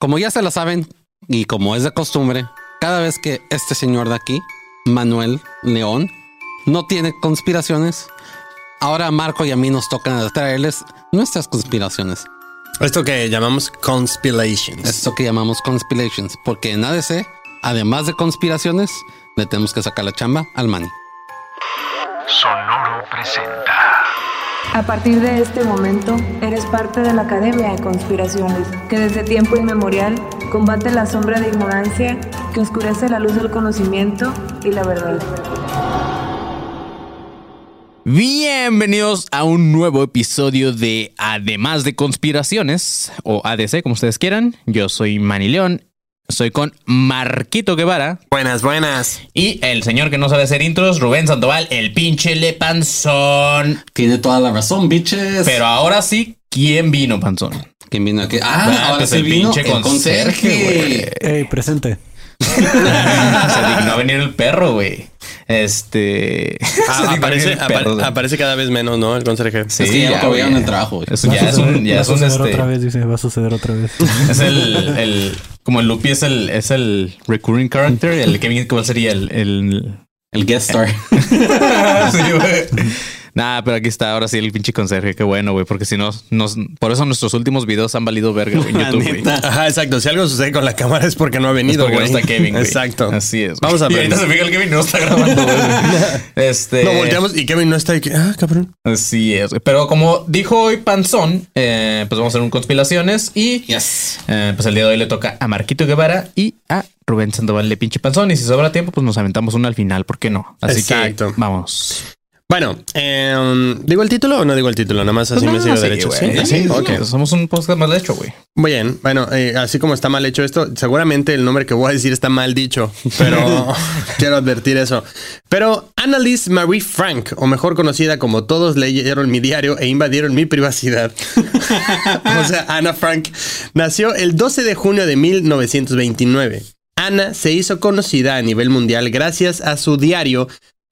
como ya se la saben y como es de costumbre, cada vez que este señor de aquí, Manuel León, no tiene conspiraciones, ahora a Marco y a mí nos toca traerles nuestras conspiraciones. Esto que llamamos conspirations. Esto que llamamos conspirations, porque en ADC, además de conspiraciones, le tenemos que sacar la chamba al Manny. Sonoro presenta. A partir de este momento, eres parte de la Academia de Conspiraciones, que desde tiempo inmemorial combate la sombra de ignorancia que oscurece la luz del conocimiento y la verdad. Bienvenidos a un nuevo episodio de Además de Conspiraciones, o ADC, como ustedes quieran. Yo soy Manny León. Estoy con Marquito Guevara. Buenas. Y el señor que no sabe hacer intros, Rubén Sandoval, el pinche Le Panzón. Tiene toda la razón, bitches. Pero ahora sí, ¿quién vino, Panzón? ¿Quién vino aquí? Ahora pues sí el vino pinche el conserje. Presente. Se dignó a venir el perro, güey. Aparece cada vez menos, ¿no? El conserje. Sí, Es que ya lo en el trabajo, güey. Eso ya es un otra vez, dice, va a suceder otra vez. Es el como el Lupi es el recurring character, el Kevin, ¿cuál sería el guest star? Sí, güey. Nah, pero aquí está ahora sí el pinche conserje. Qué bueno, güey, porque si no, por eso nuestros últimos videos han valido verga en YouTube, güey. Ajá, exacto. Si algo sucede con la cámara es porque no ha venido, güey. No está Kevin, güey. Exacto. Así es. Vamos a ver. Y ahorita se fija el Kevin no está grabando, güey. No, volteamos y Kevin no está. Cabrón. Así es. Pero como dijo hoy Panzón, pues vamos a hacer un conspiraciones y Yes. pues el día de hoy le toca a Marquito Guevara y a Rubén Sandoval de pinche Panzón. Y si sobra tiempo, pues nos aventamos uno al final. ¿Por qué no? Así Exacto. que vamos. Bueno, ¿digo el título o no digo el título? Nada más así Pues me no, sigo sí, derecho. güey. ¿Sí? Ok. Somos un podcast mal hecho, güey. Muy bien. Bueno, así como está mal hecho esto, seguramente el nombre que voy a decir está mal dicho, pero quiero advertir eso. Pero Annalise Marie Frank, o mejor conocida como Todos leyeron mi diario e invadieron mi privacidad. O sea, Ana Frank nació el 12 de junio de 1929. Ana se hizo conocida a nivel mundial gracias a su diario,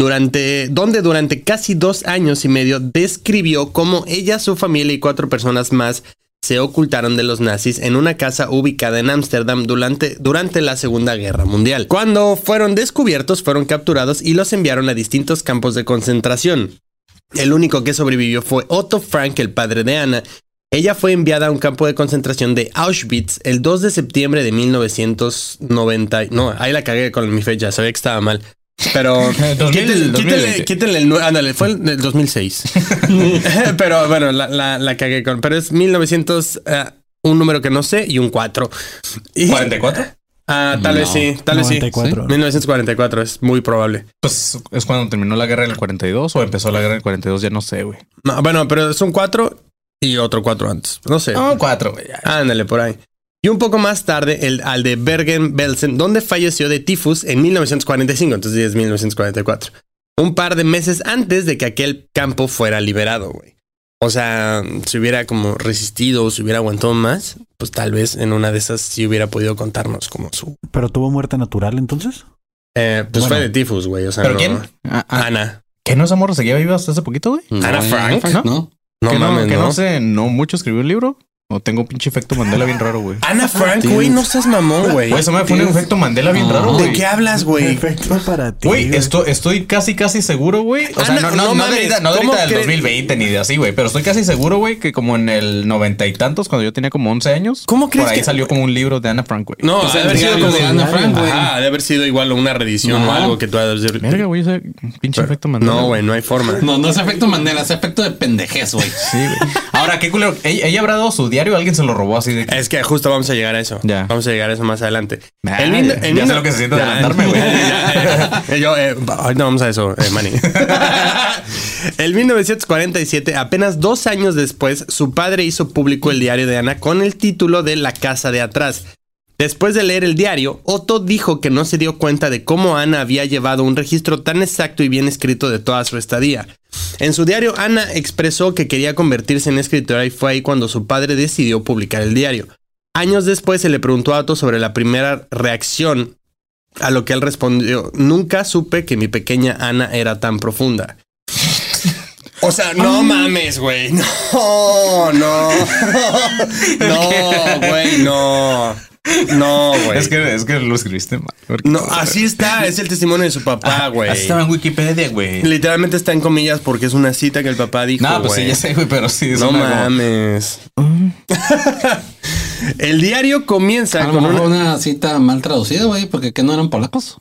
donde durante casi 2 años y medio describió cómo ella, su familia y 4 personas más se ocultaron de los nazis en una casa ubicada en Ámsterdam durante la Segunda Guerra Mundial. Cuando fueron descubiertos, fueron capturados y los enviaron a distintos campos de concentración. El único que sobrevivió fue Otto Frank, el padre de Ana. Ella fue enviada a un campo de concentración de Auschwitz el 2 de septiembre de 1990. No, ahí la cagué con mi fecha, sabía que estaba mal. Pero quítenle el 9. Ándale, fue el 2006. Pero bueno, la cagué con. Pero es 1900, un número que no sé y un 4. ¿44? Tal vez sí. 94. 1944 es muy probable. Pues es cuando terminó la guerra en el 42 o empezó la guerra en el 42, ya no sé, güey. No, bueno, pero es un 4 y otro 4 antes. No sé. No, 4, güey. Ándale, por ahí. Y un poco más tarde, al de Bergen-Belsen, donde falleció de tifus en 1945, entonces es 1944. Un par de meses antes de que aquel campo fuera liberado, güey. O sea, si hubiera como resistido o si hubiera aguantado más, pues tal vez en una de esas sí hubiera podido contarnos como su... ¿Pero tuvo muerte natural entonces? Pues bueno, fue de tifus, güey. O sea, ¿pero no, quién? Ana. ¿Que no esa morra seguía viva hasta hace poquito, güey? Ana Frank, ¿no? No mames, que ¿no? no sé, no mucho escribió el libro. O tengo un pinche efecto Mandela bien raro, güey. Ana Frank, güey, no seas mamón, güey. Güey, eso me pone un efecto Mandela bien raro, ¿De güey. qué hablas, güey? Perfecto para ti. Güey, estoy casi seguro, güey. O sea, Ana, no mames, de ¿cómo ahorita del crees? 2020 ni de así, güey. Pero estoy casi seguro, güey, que como en el 90 y tantos, cuando yo tenía como 11 años. ¿Cómo crees por ahí que salió como un libro de Ana Frank, güey? No, Pues ha de el haber sido diario como de Ana Frank, güey. Ajá, de haber sido igual una reedición o algo que tú has de... Verga, güey, ese pinche efecto Mandela. No, güey, no hay forma. No es efecto Mandela, es efecto de pendejez, güey. Sí, güey. Ahora, qué culero. ¿Ella habrá dado su diario o alguien se lo robó así de... Es que justo vamos a llegar a eso. Ya. Vamos a llegar a eso más adelante. Ya sé lo que se siente adelantarme, güey. Ahorita vamos a eso, Manny. En 1947, apenas 2 años después, su padre hizo público el diario de Ana con el título de La casa de atrás. Después de leer el diario, Otto dijo que no se dio cuenta de cómo Ana había llevado un registro tan exacto y bien escrito de toda su estadía. En su diario, Ana expresó que quería convertirse en escritora y fue ahí cuando su padre decidió publicar el diario. Años después se le preguntó a Otto sobre la primera reacción, a lo que él respondió: nunca supe que mi pequeña Ana era tan profunda. O sea, no mames, güey. No, güey, no. No, güey. Es que lo escribiste mal. Porque No, vamos a ver. así está. Es el testimonio de su papá, güey. Así estaba en Wikipedia, güey. Literalmente está en comillas porque es una cita que el papá dijo, No, pues sí, güey. ya sé, güey, pero sí. No suena como- mames. El diario comienza A lo con mejor una... una cita mal traducida, güey, porque ¿qué no eran polacos?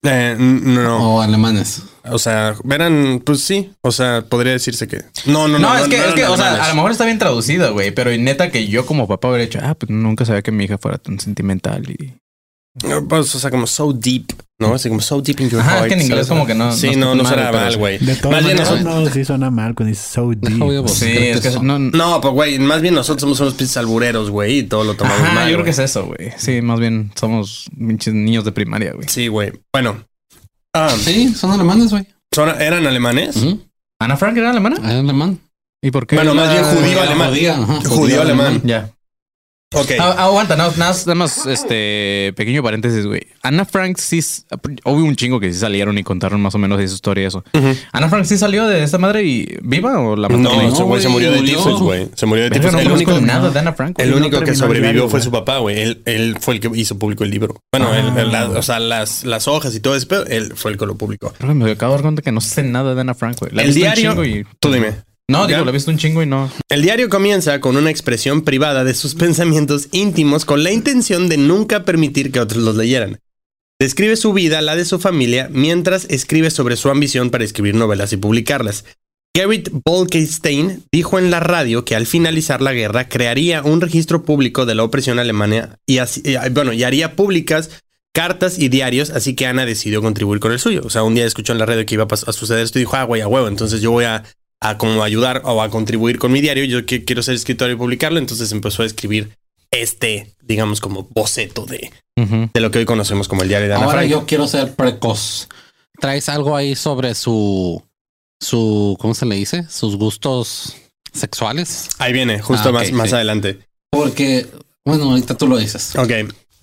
no. O alemanes. O sea, verán, pues sí. O sea, podría decirse que... No, Es que, o sea, alemanes. a lo mejor está bien traducida, güey, pero neta que yo como papá hubiera dicho, pues nunca sabía que mi hija fuera tan sentimental y... Pues, o sea, como so deep, ¿no? Así como so deep in your Ajá, heart. es que en inglés ¿sabes? como que no- Sí, no no está suena mal, pero mal, sí. güey. De todas Más bien maneras, nosotros... no, sí suena mal cuando dice so deep. Oye, vos, Sí, creo es que eso. no... No, pues, güey, más bien nosotros somos unos pinches albureros, güey, y todo lo tomamos Ajá, mal, yo creo güey. que es eso, güey. Sí, más bien somos pinches niños de primaria, güey. Sí, güey. Bueno. Sí, son alemanes, güey. ¿Eran alemanes? Ujú. ¿Ana Frank era alemana? Es alemán. ¿Y por qué? Bueno, más bien judío alemán. Judío alemán. Ya. Ok. Aguanta, nada más, pequeño paréntesis, güey. Ana Frank sí, hubo un chingo que sí salieron y contaron más o menos de su historia y eso. Ujú. ¿Ana Frank sí salió de esta madre y viva o la mataron? No, No, ese güey se güey, murió de murió. tifus, güey. Se murió de Verga, tifus. no El conozco único, nada de Ana Frank. güey. el único que terminó el sobrevivió diario, fue güey. su papá, güey. Él fue el que hizo público el libro. Bueno, o sea, las hojas y todo eso, pero él fue el que lo publicó. Creo que me acabo de dar cuenta que no sé nada de Ana Frank, güey. La he El visto un diario... chingo y... Tú dime. No, digo, ¿Ya? la he visto un chingo y no... El diario comienza con una expresión privada de sus pensamientos íntimos con la intención de nunca permitir que otros los leyeran. Describe su vida, la de su familia, mientras escribe sobre su ambición para escribir novelas y publicarlas. Gerrit Bolkestein dijo en la radio que al finalizar la guerra crearía un registro público de la opresión alemana y haría públicas cartas y diarios, así que Ana decidió contribuir con el suyo. O sea, un día escuchó en la radio que iba a suceder esto y dijo, güey, a huevo, entonces yo voy a como ayudar o a contribuir con mi diario. Yo quiero ser escritor y publicarlo. Entonces empezó a escribir digamos, como boceto de lo que hoy conocemos como el diario de Ana Ahora Frank. yo quiero ser precoz. ¿Traes algo ahí sobre su, ¿cómo se le dice? Sus gustos sexuales. Ahí viene, justo Ok, más sí. adelante. Porque, bueno, ahorita tú lo dices. Ok.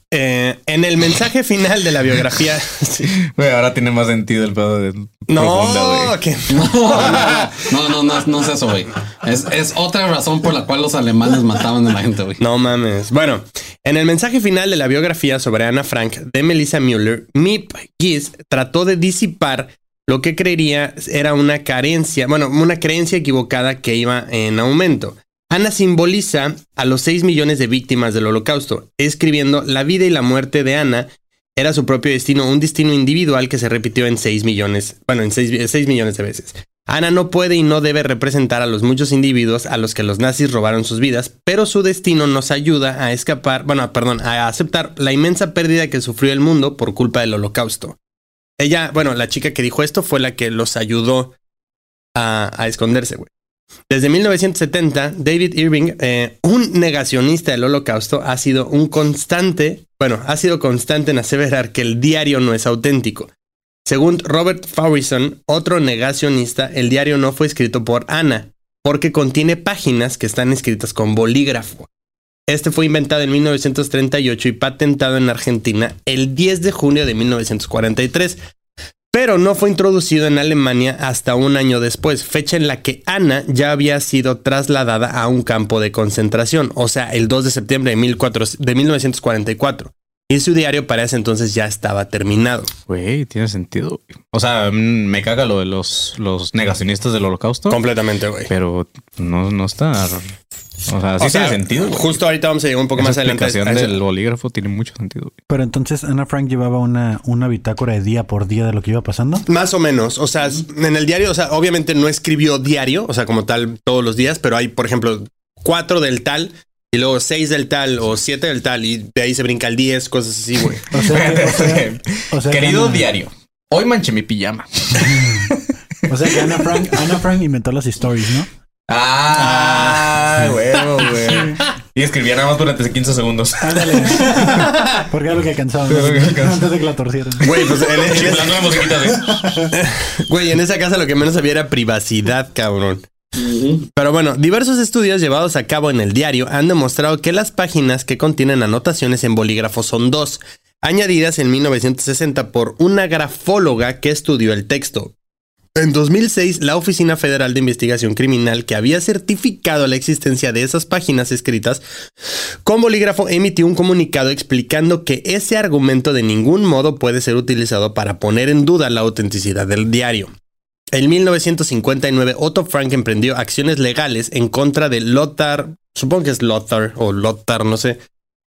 En el mensaje final de la biografía... Sí. Güey, ahora tiene más sentido el pedo de... No, que... No es eso, güey. Es otra razón por la cual los alemanes mataban a la gente, güey. No mames. Bueno, en el mensaje final de la biografía sobre Ana Frank de Melissa Müller, Miep Gies trató de disipar lo que creería era una creencia equivocada que iba en aumento. Ana simboliza a los 6 millones de víctimas del Holocausto, escribiendo: la vida y la muerte de Ana era su propio destino, un destino individual que se repitió en 6 millones de veces. Ana no puede y no debe representar a los muchos individuos a los que los nazis robaron sus vidas, pero su destino nos ayuda a a aceptar la inmensa pérdida que sufrió el mundo por culpa del Holocausto. Ella, la chica que dijo esto fue la que los ayudó a esconderse, güey. Desde 1970, David Irving, un negacionista del Holocausto, ha sido constante en aseverar que el diario no es auténtico. Según Robert Faurisson, otro negacionista, el diario no fue escrito por Ana, porque contiene páginas que están escritas con bolígrafo. Este fue inventado en 1938 y patentado en Argentina el 10 de junio de 1943. Pero no fue introducido en Alemania hasta un año después, fecha en la que Ana ya había sido trasladada a un campo de concentración, o sea, el 2 de septiembre de 1944. Y su diario para ese entonces ya estaba terminado. Güey, tiene sentido. O sea, me caga lo de los negacionistas del Holocausto. Completamente, güey. Pero no está... O sea, sí tiene sentido, güey. Justo ahorita vamos a llegar un poco más adelante. La explicación del bolígrafo tiene mucho sentido, güey. Pero entonces Ana Frank llevaba una bitácora de día por día de lo que iba pasando. Más o menos. O sea, en el diario, o sea, obviamente no escribió diario, o sea, como tal todos los días, pero hay, por ejemplo, 4 del tal y luego 6 del tal o 7 del tal y de ahí se brinca el 10, cosas así, güey. O sea, Querido Ana- diario, hoy manché mi pijama. O sea que Ana Frank inventó las stories, ¿no? Huevo, güey. Y escribía nada más durante 15 segundos. Ándale. Porque era lo que alcanzaba, ¿no? Era lo que alcanzaba. Antes de que la torcieran. Güey, pues Las 9 musiquitas, güey, en esa casa lo que menos había era privacidad, cabrón. Pero bueno, diversos estudios llevados a cabo en el diario han demostrado que las páginas que contienen anotaciones en bolígrafo son 2, añadidas en 1960 por una grafóloga que estudió el texto. En 2006, la Oficina Federal de Investigación Criminal, que había certificado la existencia de esas páginas escritas con bolígrafo, emitió un comunicado explicando que ese argumento de ningún modo puede ser utilizado para poner en duda la autenticidad del diario. En 1959, Otto Frank emprendió acciones legales en contra de Lothar, supongo que es Lothar o Lothar, no sé,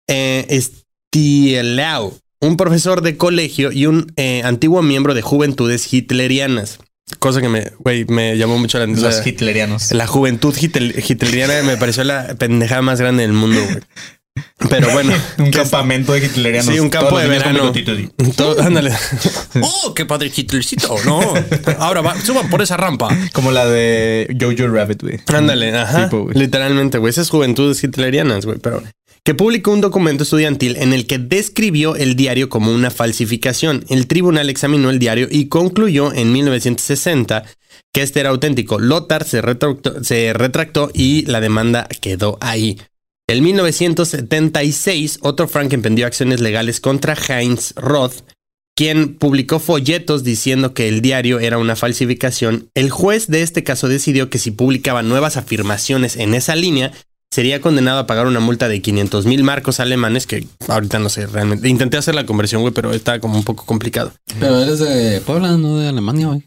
Stielau, un profesor de colegio y un antiguo miembro de Juventudes Hitlerianas. Cosa que me llamó mucho la atención. Los hitlerianos. La juventud hitleriana me pareció la pendejada más grande del mundo, güey. Pero bueno. Un campamento de hitlerianos. Sí, un campo de verano. Ándale. ¡Oh, qué padre Hitlercito! No, ahora suban por esa rampa. Como la de Jojo Rabbit, güey. Ándale, ajá. Tipo, güey. Literalmente, güey. Esas juventudes hitlerianas, güey. Pero que publicó un documento estudiantil en el que describió el diario como una falsificación. El tribunal examinó el diario y concluyó en 1960 que este era auténtico. Lothar se retractó y la demanda quedó ahí. En 1976, Otto Frank emprendió acciones legales contra Heinz Roth, quien publicó folletos diciendo que el diario era una falsificación. El juez de este caso decidió que si publicaba nuevas afirmaciones en esa línea, sería condenado a pagar una multa de 500,000 marcos alemanes, que ahorita no sé realmente. Intenté hacer la conversión, güey, pero está como un poco complicado. Pero eres de Puebla, no de Alemania, güey.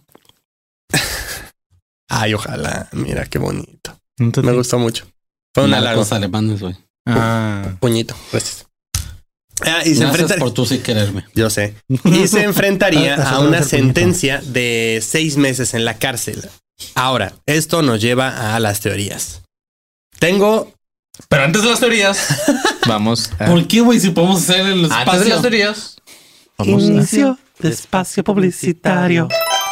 Ay, ojalá. Mira, qué bonito. Entonces, Me gustó mucho. Fue un halago. Los alemanes, güey. Puñito. Gracias. Y se enfrenta... por tú sí quererme. Yo sé. Y se enfrentaría a una sentencia de 6 meses en la cárcel. Ahora, esto nos lleva a las teorías. Pero antes de las teorías, vamos a... ¿Por qué, güey? Si podemos hacer el espacio. Antes de las teorías, Inicio de espacio publicitario.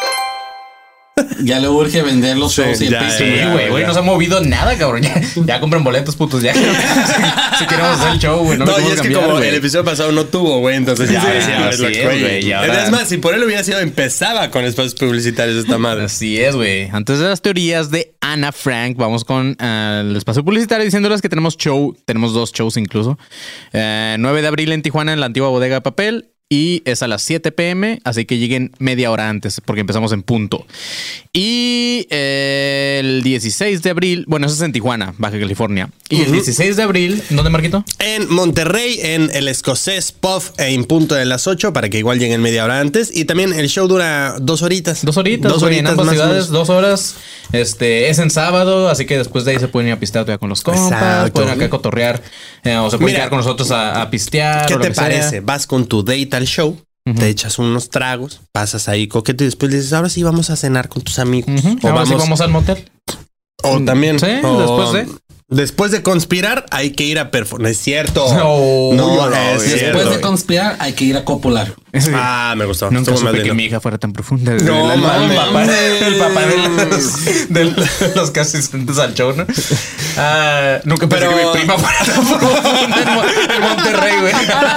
Ya le urge vender los shows y el ya, Patreon. sí, güey, no se ha movido nada, cabrón. Ya compran boletos, putos, ya. Si queremos hacer el show, güey. No, y es que como el episodio pasado no tuvo, güey, entonces ya es lo güey. Es más, si por él hubiera sido, empezaba con espacios publicitarios esta madre. Así es, güey. Antes de las teorías de Ana Frank, vamos con el espacio publicitario diciéndoles que tenemos show. Tenemos 2 shows incluso. 9 de abril en Tijuana, en la antigua bodega de papel. Y es a las 7 p.m, así que lleguen media hora antes, porque empezamos en punto. Y el 16 de abril, bueno, eso es en Tijuana, Baja California. Y el 16 de abril, ¿dónde, Marquito? En Monterrey, en el Escocés Puff, en punto de las 8, para que igual lleguen media hora antes. Y también el show dura 2 horitas. 2 horitas, 2 horitas en ambas más ciudades, 2 horas. Es en sábado, así que después de ahí se pueden ir a pistear todavía con los compas. Exacto. Pueden acá cotorrear, o se pueden quedar con nosotros a pistear. ¿Qué o lo te que sea. parece? Vas con tu date al show, te echas unos tragos, pasas ahí coqueto y después dices, ahora sí vamos a cenar con tus amigos. O Ahora sí vamos al motel. O también. Sí, o después de conspirar, hay que ir a performar. Es cierto. No, es cierto. Después de conspirar, hay que ir a copular. Me gustó. Nunca Estuvo supe más que lindo. mi hija fuera tan profunda. No, el mames. papá de los que asistentes al show, ¿no? Nunca pensé que mi prima fuera tan profunda en Monterrey, güey.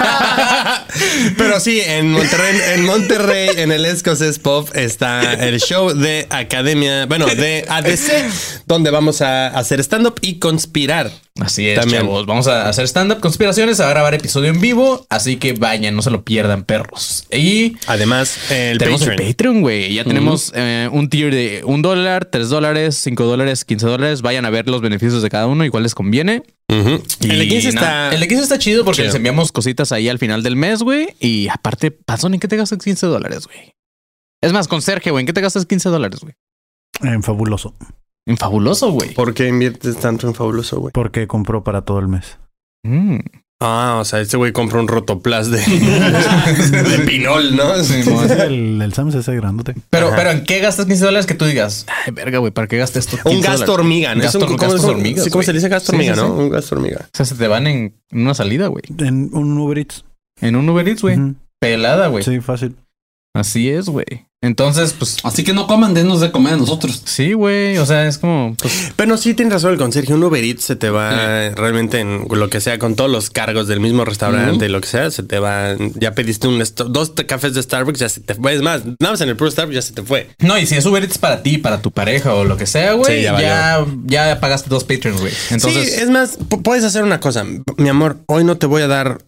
Pero sí, en Monterrey, en el Escocés Pop, está el show de Academia, de ADC, donde vamos a hacer stand-up y conspirar. Así es, También. chavos. Vamos a hacer stand-up conspiraciones, a grabar episodio en vivo. Así que vayan, no se lo pierdan, perros. Y además, tenemos Patreon. el Patreon, güey. Ya tenemos un tier de $1, $3, $5, $15. Vayan a ver los beneficios de cada uno y cuál les conviene. Y el de 15 está... El de 15 está chido porque chido. les enviamos cositas ahí al final del mes, güey. Y aparte, Pazón, ¿en qué te gastas $15, güey? Es más, con Sergio, güey, ¿en qué te gastas $15, güey? En Fabuloso. En Fabuloso, güey. ¿Por qué inviertes tanto en Fabuloso, güey? Porque compró para todo el mes. O sea, este güey compró un rotoplas de pinol, ¿no? Sí, El Sams ese grandote. pero ¿en qué gastas $15 que tú digas? Ay, verga, güey, ¿para qué gastas esto? Un gasto hormiga, ¿no? Gasto hormiga. Sí, ¿cómo se dice gasto hormiga, no? Un gasto hormiga. O sea, se te van en una salida, güey. En un Uber Eats. En un Uber Eats, güey. Ujú. Pelada, güey. Sí, fácil. Así es, güey. Entonces, pues... Así que no coman, denos de comer a nosotros. Sí, güey. O sea, es como... Pues, Pero sí tienes razón el conserje. Un Uber Eats se te va realmente en lo que sea, con todos los cargos del mismo restaurante y lo que sea, se te va. Ya pediste 2 cafés de Starbucks, ya se te fue. Es más, nada más en el puro Starbucks ya se te fue. no, y si es Uber Eats para ti, para tu pareja o lo que sea, güey, Sí, ya pagaste 2 Patreons, güey. Entonces... Sí, es más, puedes hacer una cosa. Mi amor, hoy no te voy a dar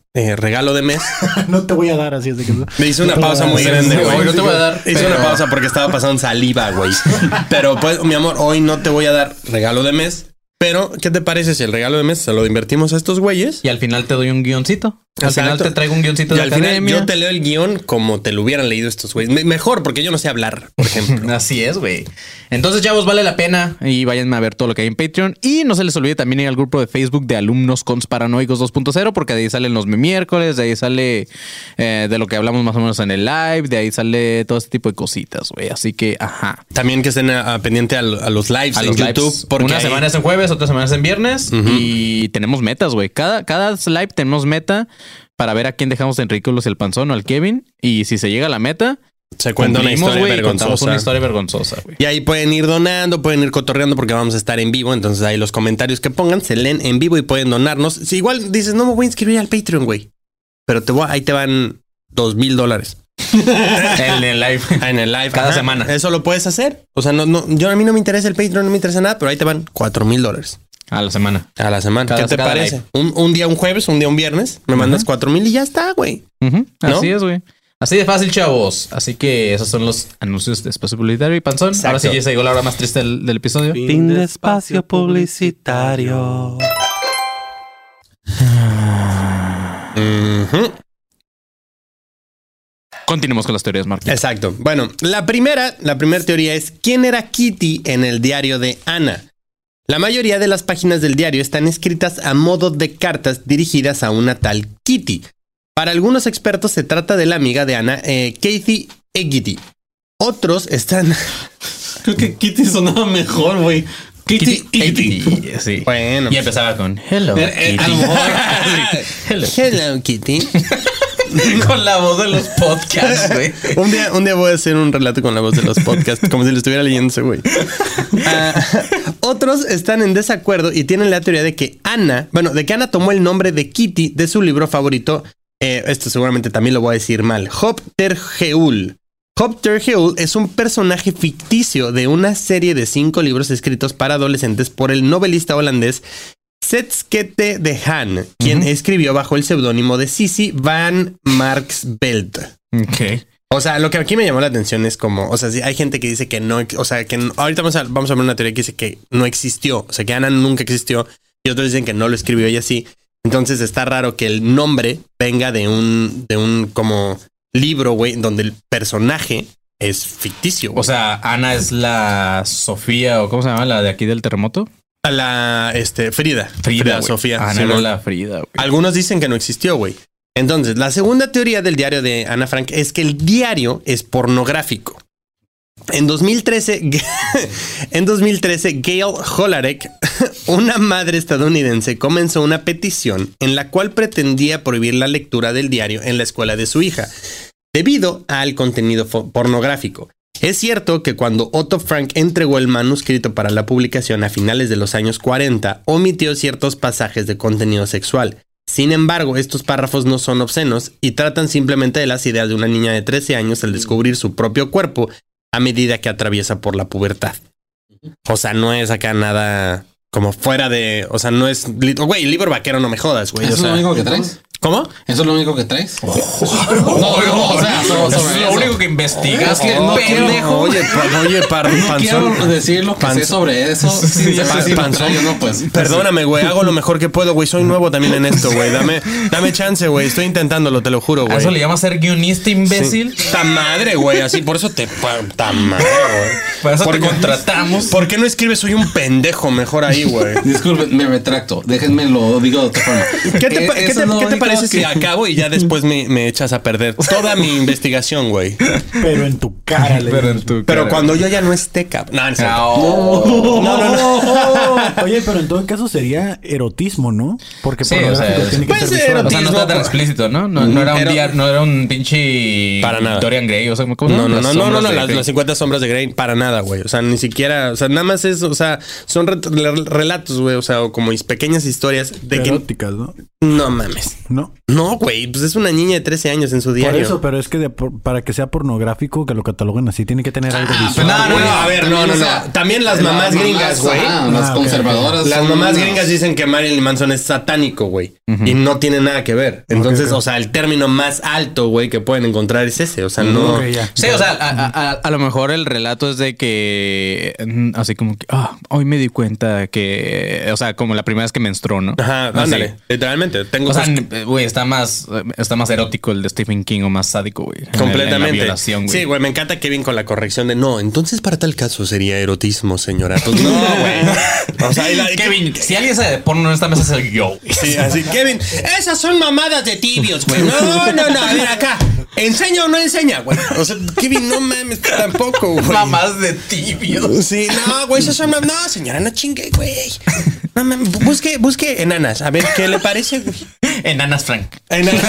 regalo de mes. No te voy a dar así, así que... Me hice una No te voy a pausa dar, muy sí, grande, sí, güey. no te voy a dar. Hice una pausa porque estaba pasando saliva, güey. Pero pues, mi amor, hoy no te voy a dar regalo de mes. Pero, ¿qué te parece si el regalo de mes se lo invertimos a estos güeyes? Y al final te doy un guioncito. Al Exacto. final te traigo un guioncito Y de al final academia. yo te leo el guión como te lo hubieran leído estos güeyes. Mejor, porque yo no sé hablar, por ejemplo. Así es, güey. Entonces, chavos, vale la pena y váyanme a ver todo lo que hay en Patreon. Y no se les olvide también ir al grupo de Facebook de Alumnos Consparanoicos 2.0, porque de ahí salen los miércoles, de ahí sale de lo que hablamos más o menos en el live, de ahí sale todo este tipo de cositas, güey. Así que, ajá. También que estén pendiente a los lives A en los YouTube. lives. Porque Una ahí- semana es en jueves, otra semana es en viernes. Y tenemos metas, güey. Cada live tenemos meta para ver a quién dejamos en ridículos, el Panzón o al Kevin. Y si se llega a la meta, se cuenta una cumplimos, historia güey, y contamos vergonzosa. una historia vergonzosa, güey. Y ahí pueden ir donando, pueden ir cotorreando porque vamos a estar en vivo. Entonces ahí los comentarios que pongan se leen en vivo y pueden donarnos. Si igual dices, no me voy a inscribir al Patreon, güey. Pero ahí te van $2,000. En el live. En el live. Cada semana. Eso lo puedes hacer. O sea, a mí no me interesa el Patreon, no me interesa nada, pero ahí te van $4,000 A la semana. a la semana. Cada- ¿Qué te cada parece? Un día un jueves, un día un viernes, me mandas 4,000 y ya está, güey. Ujú, ¿No? Así es, güey. Así de fácil, chavos. Así que esos son los anuncios de Espacio Publicitario y Panzón. Exacto. Ahora sí ya se llegó la hora más triste del episodio. Fin de espacio publicitario. Ujú. Continuemos con las teorías, Mark. Exacto. Bueno, la primera teoría es ¿quién era Kitty en el diario de Ana? La mayoría de las páginas del diario están escritas a modo de cartas dirigidas a una tal Kitty. Para algunos expertos se trata de la amiga de Ana, Kathy Eggity. Otros están... Creo que Kitty sonaba mejor, güey. Kitty. Sí. Bueno. Y empezaba con Hello, Kitty. A lo mejor. Hello. Hello, Kitty. Con la voz de los podcasts, güey. Un día voy a hacer un relato con la voz de los podcasts, como si lo estuviera leyendo ese güey. Otros están en desacuerdo y tienen la teoría de que Ana tomó el nombre de Kitty de su libro favorito. Esto seguramente también lo voy a decir mal. Job ter Geul. Job ter Geul es un personaje ficticio de una serie de 5 libros escritos para adolescentes por el novelista holandés Setskete de Haan, quien escribió bajo el seudónimo de Sissy van Marksveld. Ok. O sea, lo que aquí me llamó la atención es como, o sea, si hay gente que dice que no, o sea, que ahorita vamos a ver una teoría que dice que no existió, o sea, que Ana nunca existió y otros dicen que no lo escribió ella sí. Entonces está raro que el nombre venga de un como libro, güey, donde el personaje es ficticio, güey. O sea, Ana es la Sofía, o ¿cómo se llama? La de aquí del terremoto. A la Frida, güey. Sofía. Ana Simón. era la Frida, güey. Algunos dicen que no existió, güey. Entonces, la segunda teoría del diario de Ana Frank es que el diario es pornográfico. En 2013, Gail Holarek, una madre estadounidense, comenzó una petición en la cual pretendía prohibir la lectura del diario en la escuela de su hija, debido al contenido pornográfico. Es cierto que cuando Otto Frank entregó el manuscrito para la publicación a finales de los años 40, omitió ciertos pasajes de contenido sexual. Sin embargo, estos párrafos no son obscenos y tratan simplemente de las ideas de una niña de 13 años al descubrir su propio cuerpo a medida que atraviesa por la pubertad. O sea, no es acá nada como fuera de... O sea, no es... Güey, libro vaquero, no me jodas, güey. ¿Eso O es lo sea, único que traes? ¿Cómo? ¿Eso es lo único que traes? No, o sea, sobre eso es lo eso. único que investigas. Es que no pendejo. Oye, No Panzón. quiero decir lo que sé sobre eso. Sin saber si lo Panzón. traigo o no, pues. Perdóname, güey. Hago lo mejor que puedo, güey. Soy nuevo también en esto, güey. Dame chance, güey. Estoy intentándolo, te lo juro, ¿A güey. eso le llama ser guionista, imbécil? Sí. Ta madre, güey. Así, por eso ta madre, güey. Para eso ¿Por te qué? contratamos. ¿Por qué no escribes soy un pendejo mejor ahí, güey? Disculpen, me retracto. Déjenme lo digo de otra forma. ¿Qué te Eso es lo único parece si que- acabo y ya después me echas a perder toda mi investigación, güey? Pero en tu cara, le Pero digo. en tu Pero cara. cuando yo ya no esté, cabrón. No, no es cierto. Oye, pero en todo caso sería erotismo, ¿no? Porque Sí, pornográfico o sea, tiene que puede ser ser visual. O sea, no está tan Erotismo, explícito, ¿no? No era un Era- día, no era un pinche Para nada. Dorian Gray, o sea, ¿cómo No, Las sombras de Grey. las 50 sombras de Grey, para nada, güey. O sea, ni siquiera, o sea, nada más es, o sea, son relatos, güey, o sea, o como pequeñas historias de que... Eróticas, ¿no? No mames. No. No, güey, pues es una niña de 13 años en su diario. Por eso, pero es que para que sea pornográfico, que lo cataloguen así, tiene que tener algo visual. A ver, no. También las mamás gringas, güey. Las conservadoras. Las mamás gringas dicen que Marilyn Manson es satánico, güey. Y no tiene nada que ver. Entonces, o sea, el término más alto, güey, que pueden encontrar es ese. O sea, no... Sí, o sea, a lo mejor el relato es de que... Así como que... hoy me di cuenta que... O sea, como la primera vez que menstruó, ¿no? Ajá, ándale. Literalmente. O sea, güey, está más erótico el de Stephen King o más sádico, güey. Completamente. En la violación, güey. Sí, güey, me encanta Kevin con la corrección de no. Entonces, para tal caso sería erotismo, señora. Pues no, güey. O sea, Kevin, si alguien se pone en esta mesa, soy yo. Sí, así, Kevin, esas son mamadas de tibios, güey. No. A ver, acá. ¿Enseña o no enseña, güey? O sea, Kevin, no mames, tampoco, güey. Mamás de tibios. Sí, no, güey, esas son... No, señora, no chingue, güey. No mames, busque enanas. A ver qué le parece, güey. Enanas Frank. Enanas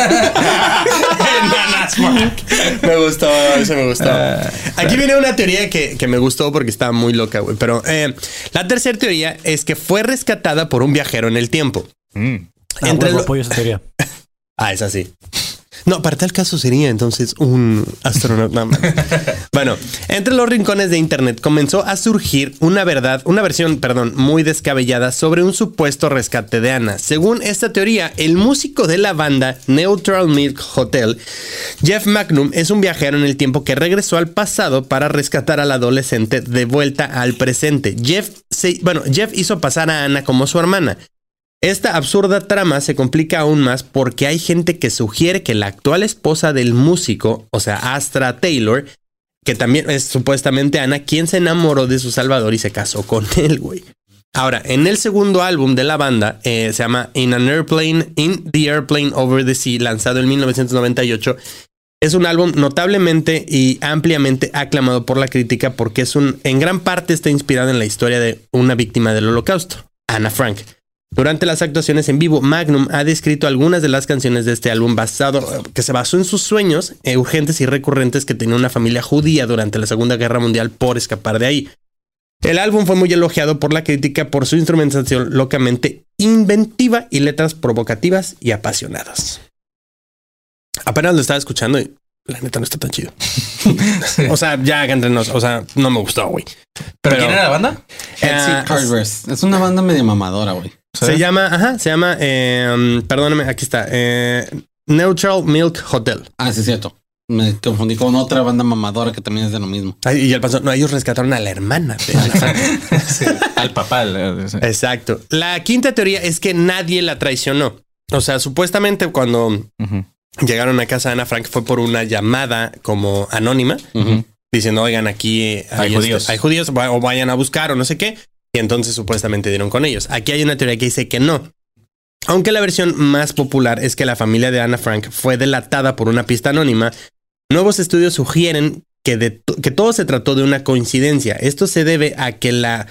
Frank. Me gustó, eso me gustó. Aquí viene una teoría que me gustó porque estaba muy loca, güey. Pero la tercera teoría es que fue rescatada por un viajero en el tiempo. Apoyo esa teoría. Es así. No, para tal caso sería entonces un astronauta. Bueno, entre los rincones de internet comenzó a surgir una versión muy descabellada sobre un supuesto rescate de Anna. Según esta teoría, el músico de la banda Neutral Milk Hotel, Jeff Magnum, es un viajero en el tiempo que regresó al pasado para rescatar al adolescente de vuelta al presente. Jeff hizo pasar a Anna como su hermana. Esta absurda trama se complica aún más porque hay gente que sugiere que la actual esposa del músico, o sea, Astra Taylor, que también es supuestamente Ana, quien se enamoró de su salvador y se casó con él, güey. Ahora, en el segundo álbum de la banda, se llama In the Airplane Over the Sea, lanzado en 1998, es un álbum notablemente y ampliamente aclamado por la crítica porque en gran parte está inspirado en la historia de una víctima del Holocausto, Anna Frank. Durante las actuaciones en vivo, Magnum ha descrito algunas de las canciones de este álbum que se basó en sus sueños urgentes y recurrentes que tenía una familia judía durante la Segunda Guerra Mundial por escapar de ahí. El álbum fue muy elogiado por la crítica por su instrumentación locamente inventiva y letras provocativas y apasionadas. Apenas lo estaba escuchando y la neta no está tan chido. O sea, ya entre nos, o sea, no me gustó, güey. ¿Pero quién era la banda? Carvers. Es una banda medio mamadora, güey. Se llama, perdóname, aquí está. Neutral Milk Hotel. Sí, es cierto. Me confundí con otra banda mamadora que también es de lo mismo. Y el pasó. No, ellos rescataron a la hermana. Sí, al papá. Exacto. La quinta teoría es que nadie la traicionó. O sea, supuestamente cuando llegaron a casa de Ana Frank fue por una llamada como anónima diciendo, oigan, aquí hay judíos o vayan a buscar o no sé qué. Y entonces supuestamente dieron con ellos. Aquí hay una teoría que dice que no. Aunque la versión más popular es que la familia de Anna Frank fue delatada por una pista anónima, nuevos estudios sugieren que todo se trató de una coincidencia. Esto se debe a que la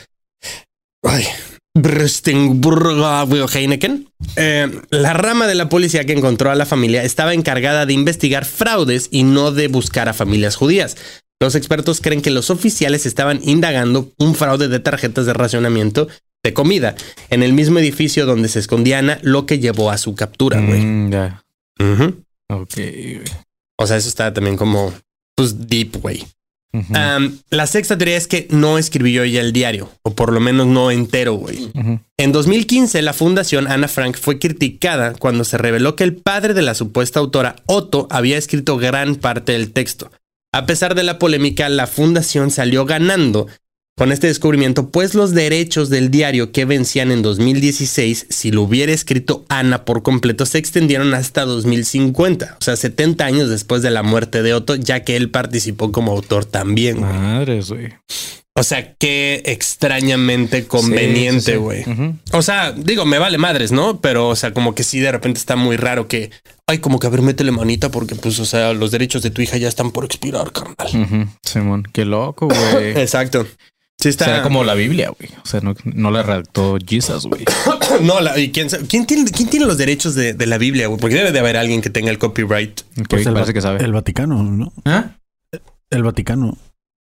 rama de la policía que encontró a la familia estaba encargada de investigar fraudes y no de buscar a familias judías. Los expertos creen que los oficiales estaban indagando un fraude de tarjetas de racionamiento de comida en el mismo edificio donde se escondía Ana, lo que llevó a su captura, güey. Ok. O sea, eso está también como, pues, deep, güey. La sexta teoría es que no escribió ella el diario, o por lo menos no entero, güey. En 2015, la fundación Anna Frank fue criticada cuando se reveló que el padre de la supuesta autora, Otto, había escrito gran parte del texto. A pesar de la polémica, la fundación salió ganando con este descubrimiento, pues los derechos del diario que vencían en 2016, si lo hubiera escrito Ana por completo, se extendieron hasta 2050, o sea, 70 años después de la muerte de Otto, ya que él participó como autor también. Madres, güey. O sea, qué extrañamente conveniente, güey. O sea, digo, me vale madres, ¿no? Pero, o sea, como que sí, de repente está muy raro que... Ay, como que a ver, métele manita porque, pues, o sea, los derechos de tu hija ya están por expirar, carnal. Simón, qué loco, güey. Exacto. Sí está... Será como la Biblia, güey. O sea, no la redactó Jesus, güey. No, ¿y quién tiene los derechos de la Biblia, güey? Porque debe de haber alguien que tenga el copyright. Pues parece que sabe. El Vaticano, ¿no? ¿Ah? El Vaticano.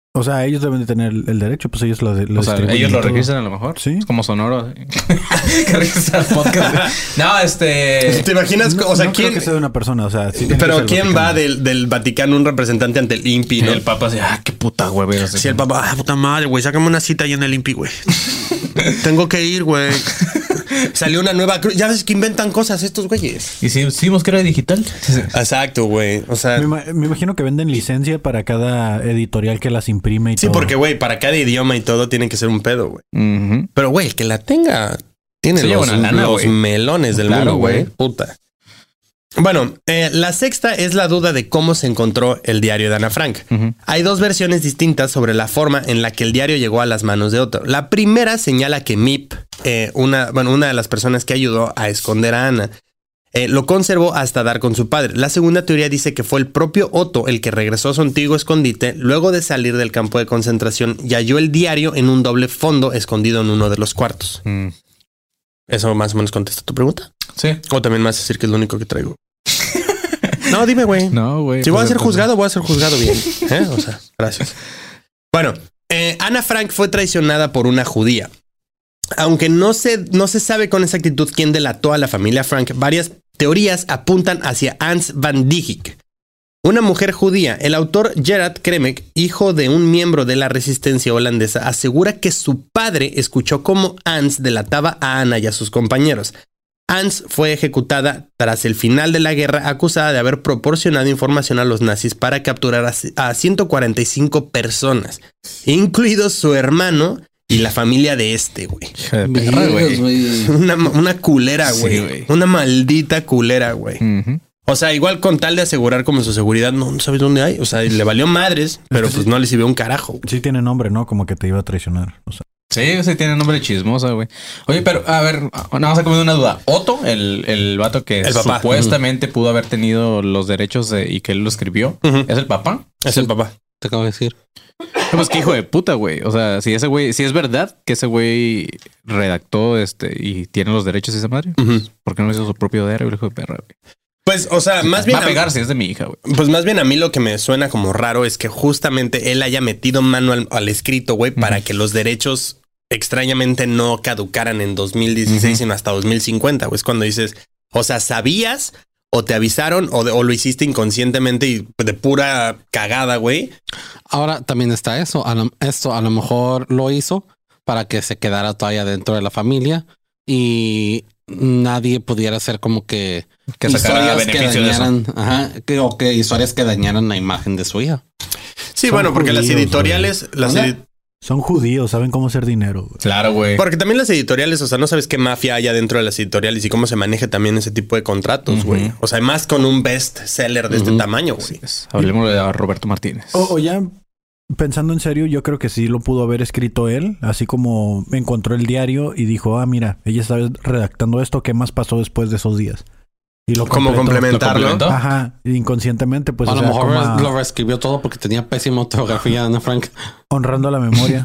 O sea, ellos deben de tener el derecho, pues ellos lo O sea, distribuyen ellos y lo todo. registran a lo mejor. Sí. Es como Sonoro. Que registra el podcast. No, ¿Te imaginas? No, o sea, no creo ¿quién? que sea de una persona, o sea, sí tiene que Pero ser ¿quién Vaticano. va del Vaticano, un representante ante el INPI, no? el Papa así, qué puta huevera. Sí, el papá, puta madre, güey, sácame una cita ahí en el INPI, güey. Tengo que ir, güey. Salió una nueva cruz. Ya ves que inventan cosas estos güeyes. ¿Y si decimos que era digital? Exacto, güey. O sea, Me imagino que venden licencia para cada editorial que las imprime y sí, todo. porque, güey, para cada idioma y todo tiene que ser un pedo, güey. Ujú. Pero, güey, el que la tenga tiene Se lleva una lana, los güey. melones del Claro, mundo, güey. güey. Puta. Bueno, la sexta es la duda de cómo se encontró el diario de Ana Frank. Ujú. Hay dos versiones distintas sobre la forma en la que el diario llegó a las manos de Otto. La primera señala que Mip, una de las personas que ayudó a esconder a Ana, lo conservó hasta dar con su padre. La segunda teoría dice que fue el propio Otto el que regresó a su antiguo escondite luego de salir del campo de concentración y halló el diario en un doble fondo escondido en uno de los cuartos. Mm. ¿Eso más o menos contesta tu pregunta? Sí. O también me vas a decir que es lo único que traigo. No, dime, güey. No, güey. Si voy a pues, ser juzgado, voy a ser juzgado bien. O sea, gracias. Bueno, Ana Frank fue traicionada por una judía. Aunque no se sabe con exactitud quién delató a la familia Frank, varias teorías apuntan hacia Hans van Dijk, una mujer judía. El autor Gerard Kremek, hijo de un miembro de la resistencia holandesa, asegura que su padre escuchó cómo Hans delataba a Ana y a sus compañeros. Hans fue ejecutada tras el final de la guerra, acusada de haber proporcionado información a los nazis para capturar a 145 personas, incluidos su hermano y la familia de este, güey. Hija de perra, güey. Una culera, Sí, güey. güey. Una maldita culera, güey. Ujú. O sea, igual con tal de asegurar como su seguridad, no sabes dónde hay. O sea, le valió madres, pero pues no le sirvió un carajo, güey. Sí tiene nombre, ¿no? Como que te iba a traicionar. O sea, Sí, tiene nombre chismosa, güey. Oye, pero a ver, vamos a comer una duda. Otto, el vato que El papá. supuestamente pudo haber tenido los derechos y que él lo escribió, Ujú. ¿es el papá? Es el papá. Te acabo de decir. Pues qué hijo de puta, güey. O sea, si ese güey, si es verdad que ese güey redactó y tiene los derechos de esa madre, Ujú. ¿por qué no hizo su propio diario, el hijo de perra, güey? Pues, o sea, más bien... Va a pegar si es de mi hija, güey. Pues más bien a mí lo que me suena como raro es que justamente él haya metido mano al escrito, güey, para que los derechos extrañamente no caducaran en 2016, sino hasta 2050, güey. Es cuando dices, o sea, ¿sabías o te avisaron o lo hiciste inconscientemente y de pura cagada, güey? Ahora también está eso. Esto a lo mejor lo hizo para que se quedara todavía dentro de la familia y nadie pudiera hacer como que sacara beneficio de eso. dañaran, o que historias que dañaran la imagen de su hija. Sí, Son bueno, porque las judíos, editoriales... son judíos, saben cómo hacer dinero. Güey. Claro, güey. Porque también las editoriales, o sea, no sabes qué mafia hay dentro de las editoriales y cómo se maneja también ese tipo de contratos, güey. O sea, más con un best seller de este tamaño, güey. Hablemos de Roberto Martínez. O ya pensando en serio, yo creo que sí lo pudo haber escrito él, así como encontró el diario y dijo, mira, ella está redactando esto, ¿qué más pasó después de esos días? Y lo Como complementarlo. ¿Lo complementó? Ajá, inconscientemente, pues a o lo sea, mejor como lo reescribió todo porque tenía pésima ortografía, Ana Frank. honrando la memoria.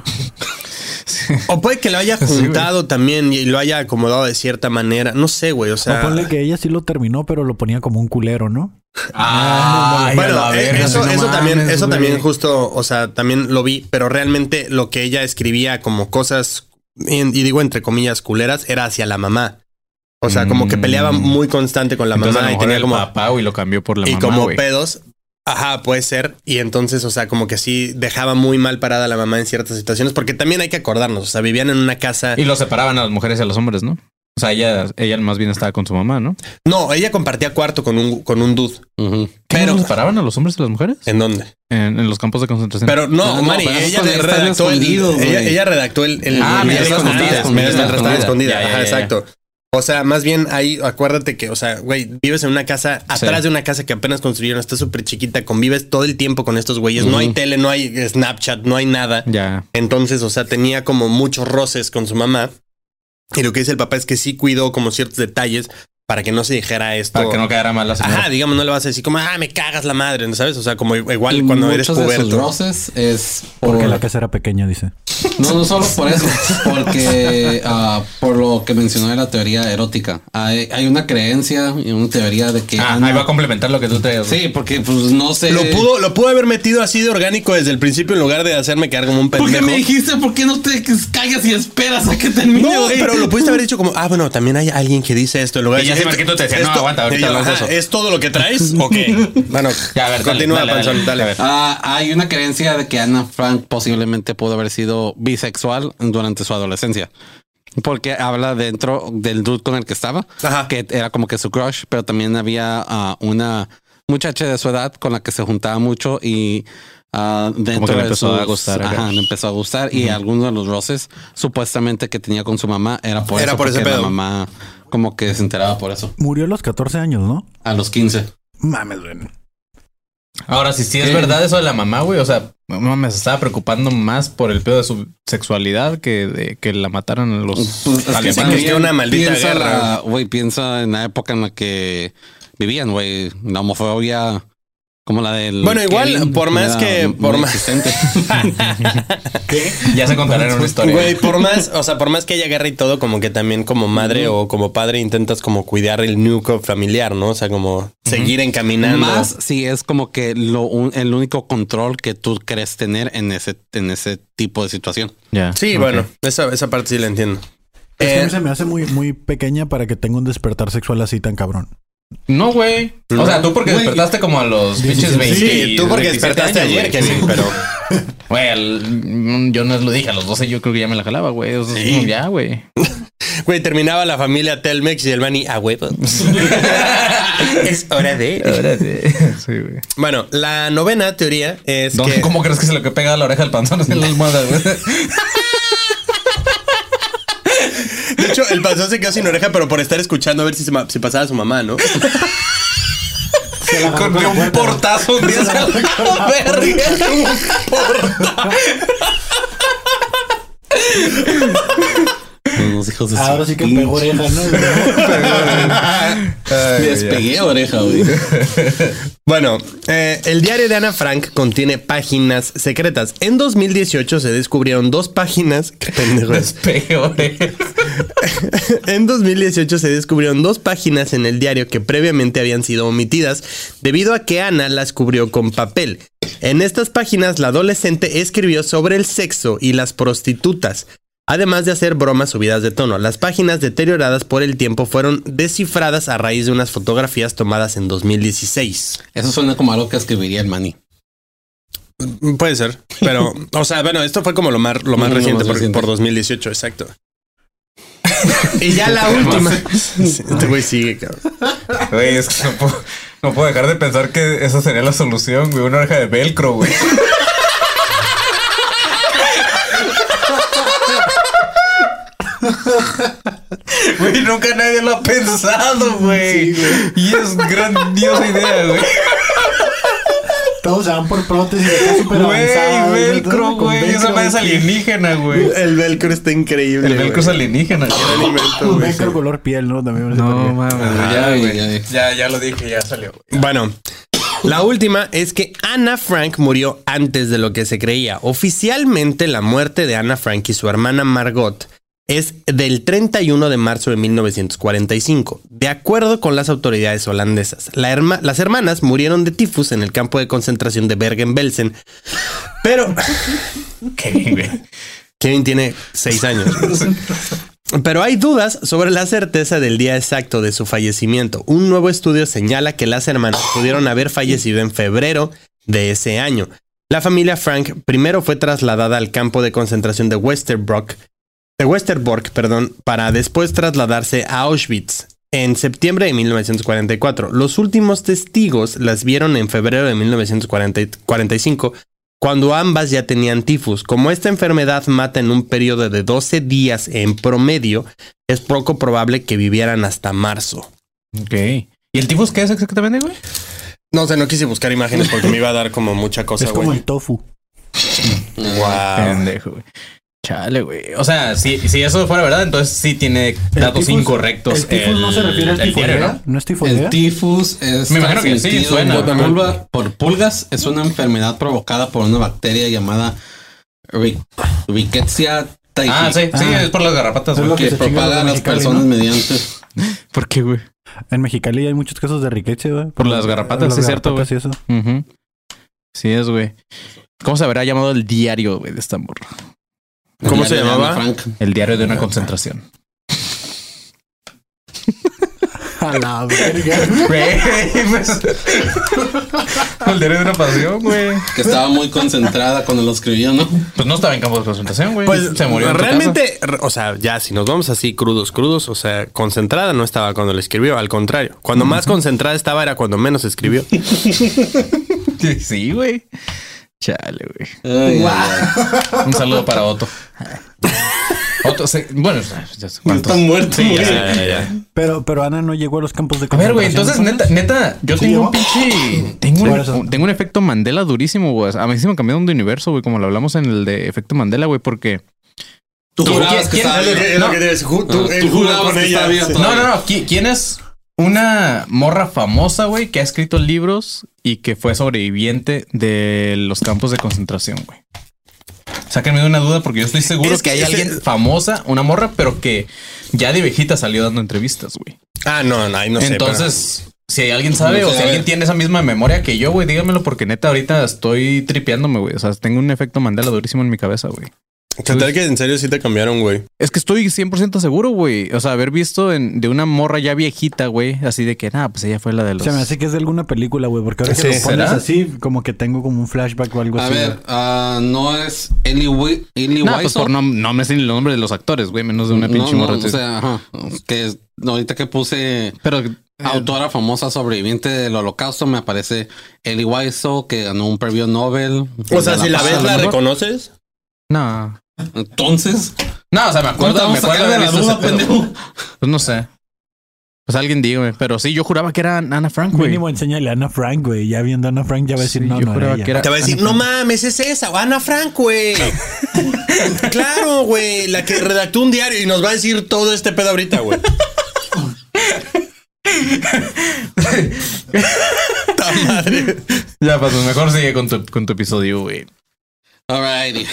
O puede que lo haya juntado también y lo haya acomodado de cierta manera. No sé, güey. O sea, O ponle que ella sí lo terminó, pero lo ponía como un culero, ¿no? bueno, eso también también justo, o sea, también lo vi, pero realmente lo que ella escribía como cosas, y digo entre comillas culeras, era hacia la mamá. O sea, como que peleaba muy constante con la Entonces, a lo mamá y mejor tenía el como papá, güey, lo cambió por la y mamá, como güey. pedos. Ajá, puede ser. Y entonces, o sea, como que sí dejaba muy mal parada a la mamá en ciertas situaciones, porque también hay que acordarnos, o sea, vivían en una casa. Y lo separaban a las mujeres y a los hombres, ¿no? O sea, ella más bien estaba con su mamá, ¿no? No, ella compartía cuarto con un dude. Ujú. ¿Pero Pero los separaban a los hombres y a las mujeres? ¿en dónde? En los campos de concentración. Pero no, No, Mari, pero ella es cuando están redactó escondidos, güey. ella redactó el mientras diario estaban antes, escondidas, mientras estaban escondidas. Ya, Ajá, ya. exacto. O sea, más bien ahí, acuérdate que, o sea, güey, vives en una casa, atrás de una casa que apenas construyeron, está súper chiquita, convives todo el tiempo con estos güeyes, no hay tele, no hay Snapchat, no hay nada. Ya. Entonces, o sea, tenía como muchos roces con su mamá. Y lo que dice el papá es que sí cuidó como ciertos detalles para que no se dijera esto. Para que no quedara mal la señora. Ajá, digamos, no le vas a decir como, me cagas la madre, ¿no sabes? O sea, como igual Y cuando eres muchos de sus puberto. roces es por... Porque la casa era pequeña, dice. No solo por eso, porque por lo que mencionó de la teoría erótica. Hay una creencia y una teoría de que... Ahí va a complementar lo que tú traes. Sí, porque pues no sé... Lo pudo haber metido así de orgánico desde el principio en lugar de hacerme quedar como un ¿Por pendejo. qué me dijiste? ¿Por qué no te callas y esperas a que termine? No, güey? pero lo pudiste haber dicho como, bueno, también hay alguien que dice esto. En lugar Y ya decir, si Marquito te decía, no, esto- aguanta, ahorita y yo, hablamos de ajá, eso. ¿es todo lo que traes? Ok. Bueno, Ya, a ver, continúa, dale, Panzón, dale. a ver. Hay una creencia de que Ana Frank posiblemente pudo haber sido bisexual durante su adolescencia. Porque habla dentro del dude con el que estaba, Ajá. que era como que su crush, pero también había una muchacha de su edad con la que se juntaba mucho y dentro Como que le de empezó a sus- gustar acá. Ajá, le empezó a gustar y algunos de los roces supuestamente que tenía con su mamá era por Era eso, por ese porque la pedo. mamá como que se enteraba por eso. Murió a los 14 años, ¿no? A los 15. Mames, güey. Ahora, si sí es ¿Qué? verdad eso de la mamá, güey. O sea, no me estaba preocupando más por el pedo de su sexualidad que de que la mataran a los Pues, es que alemanes. sí, que es una maldita piensa guerra. Güey, piensa en la época en la que vivían, güey. La homofobia como la del... Bueno, igual, Kevin, por más era que- muy por más- existente. Ya se contarán una historia. Güey, por más que haya guerra y todo, como que también como madre o como padre intentas como cuidar el núcleo familiar, ¿no? O sea, como seguir encaminando. Más si es como que el único control que tú crees tener en ese tipo de situación. Ya. Sí, ok. bueno, esa parte sí la entiendo. Es que a mí se me hace muy, muy pequeña para que tenga un despertar sexual así tan cabrón. No, güey. O sea, tú porque Güey. despertaste como a los pinches 20. Sí, tú porque 27 despertaste años, ayer, güey. Kevin, Sí. pero... Güey, yo no lo dije a los 12, yo creo que ya me la jalaba, güey. O sea, Sí. ya, güey. Güey, terminaba la familia Telmex y el Manny a huevo. Es hora de... Sí, güey. Bueno, la novena teoría es que... ¿Cómo crees que se le pega a la oreja al panzón en la almohada, güey? De hecho, el panzón se quedó sin oreja, pero por estar escuchando a ver si pasaba su mamá, ¿no? Con un portazo un día se la verga. Unos hijos de Ahora su sí que pinche- pegó oreja, ¿no? Despegué oreja, güey. Bueno, el diario de Ana Frank contiene páginas secretas. En 2018 se descubrieron dos páginas... Qué pendejo es. Peor. En 2018 se descubrieron dos páginas en el diario que previamente habían sido omitidas debido a que Ana las cubrió con papel. En estas páginas la adolescente escribió sobre el sexo y las prostitutas, además de hacer bromas subidas de tono. Las páginas deterioradas por el tiempo fueron descifradas a raíz de unas fotografías tomadas en 2016. Eso suena como algo que escribiría el Manny. Puede ser, pero, o sea, bueno, esto fue como lo más reciente, por 2018, exacto. Y ya la última. Este güey sigue, cabrón. Güey, es que no puedo dejar de pensar que esa sería la solución, güey. Una oreja de velcro, güey. Güey, nunca nadie lo ha pensado, güey. Y es grandiosa idea, güey. Todos se van por prótesis acá súper Güey, avanzadas, velcro, ¿no? Con güey. Esa madre es aquí. alienígena, güey. El velcro está increíble. El velcro es güey. alienígena. Gran invento, Un güey, velcro sí. color piel, ¿no? También me parece No bien. mames, Ajá, ya, güey, güey. Ya lo dije, ya salió, güey. Bueno, la última es que Ana Frank murió antes de lo que se creía. Oficialmente, la muerte de Ana Frank y su hermana Margot es del 31 de marzo de 1945, de acuerdo con las autoridades holandesas. Las hermanas murieron de tifus en el campo de concentración de Bergen-Belsen, pero Kevin tiene 6 años. Pero hay dudas sobre la certeza del día exacto de su fallecimiento. Un nuevo estudio señala que las hermanas pudieron haber fallecido en febrero de ese año. La familia Frank primero fue trasladada al campo de concentración de Westerbork, para después trasladarse a Auschwitz en septiembre de 1944. Los últimos testigos las vieron en febrero de 1945, cuando ambas ya tenían tifus. Como esta enfermedad mata en un periodo de 12 días en promedio, es poco probable que vivieran hasta marzo. Ok. ¿Y el tifus qué es exactamente, güey? No sé, no quise buscar imágenes porque me iba a dar como mucha cosa, Es como güey. el tofu. Wow. Pendejo, güey. Chale, güey. O sea, si eso fuera verdad, entonces sí tiene datos incorrectos. ¿El tifus no se refiere al tifoidea? ¿No es tifoidea? El tifus es Me imagino que sí, transmitido suena. por pulgas. Es una enfermedad provocada por una bacteria llamada Rickettsia typhi. Sí, es por las garrapatas, Es güey. lo Que se chinga propaga a los las Mexicali, personas ¿no? mediante... ¿Por qué, güey? En Mexicali hay muchos casos de riqueza, güey. Por las garrapatas, sí es cierto, güey. Y eso. Ujú. Sí es, güey. ¿Cómo se habrá llamado el diario, güey, de esta morra? ¿Cómo se Diario de llamaba? Ana Frank. El diario de una concentración. A la verga. Güey, pues... el diario de una pasión, güey. Que estaba muy concentrada cuando lo escribió, ¿no? Pues no estaba en campo de concentración, güey. Pues se murió en su realmente, o sea, ya si nos vamos así crudos, o sea, concentrada no estaba cuando le escribió, al contrario. Cuando más concentrada estaba era cuando menos escribió. casa. Sí, güey. Chale, güey. Ay, ay, Un saludo para Otto. Otto, bueno, ya sé cuántos. Está muerto, Sí, güey. ya. Pero Ana no llegó a los campos de A ver, güey, concentración, entonces, neta, yo ¿Sí tengo llegó? un pinche... Por eso. Tengo un efecto Mandela durísimo, güey. A mí sí me cambiaron de universo, güey, como lo hablamos en el de efecto Mandela, güey, porque... Tú jurabas que ¿Quién- estaba quién- viva. No. Tú jurabas que estaba viva No, todavía. ¿Quién es una morra famosa, güey, que ha escrito libros y que fue sobreviviente de los campos de concentración, güey? Sáquenme de una duda porque yo estoy seguro Es que que hay ese- alguien famosa, una morra, pero que ya de viejita salió dando entrevistas, güey. Ah, no, ahí no sé. Entonces, si hay alguien sabe No o sé, si a alguien ver. tiene esa misma memoria que yo, güey, dígamelo porque neta ahorita estoy tripeándome, güey. O sea, tengo un efecto Mandela durísimo en mi cabeza, güey. ¿Qué tal que en serio sí te cambiaron, güey? Es que estoy 100% seguro, güey. O sea, haber visto de una morra ya viejita, güey, así de que, nada, pues ella fue la de los... Se me hace que es de alguna película, güey, porque ahora que Sí, lo pones ¿será? así, como que tengo como un flashback o algo A así. ver, güey. no es Eli No, pues Wiseau. por no me sé ni los nombres de los actores, güey, menos de una pinche No, morra. o sea, ajá, que ahorita que puse pero autora famosa sobreviviente del holocausto, me aparece Eli Wiseau, que ganó un premio Nobel. O sea, si la paz, ves, a lo ¿la mejor. reconoces? no. Entonces, No, o sea, me acuerdo ¿cómo te vamos a sacar de de la haber visto duda, ese pedo. pendejo? Pues no sé. Pues alguien dígame, pero sí, yo juraba que era Ana Frank, güey. Mínimo enséñale a Ana Frank, güey. Ya viendo a Ana Frank ya va a decir, Sí, no, yo no juraba era ella. que era- Te va a decir, no mames, es esa, Ana Frank, güey. Claro, güey, la que redactó un diario y nos va a decir todo este pedo ahorita, güey. ¡Ta madre! Ya, pues mejor sigue con tu episodio, güey. Alrighty.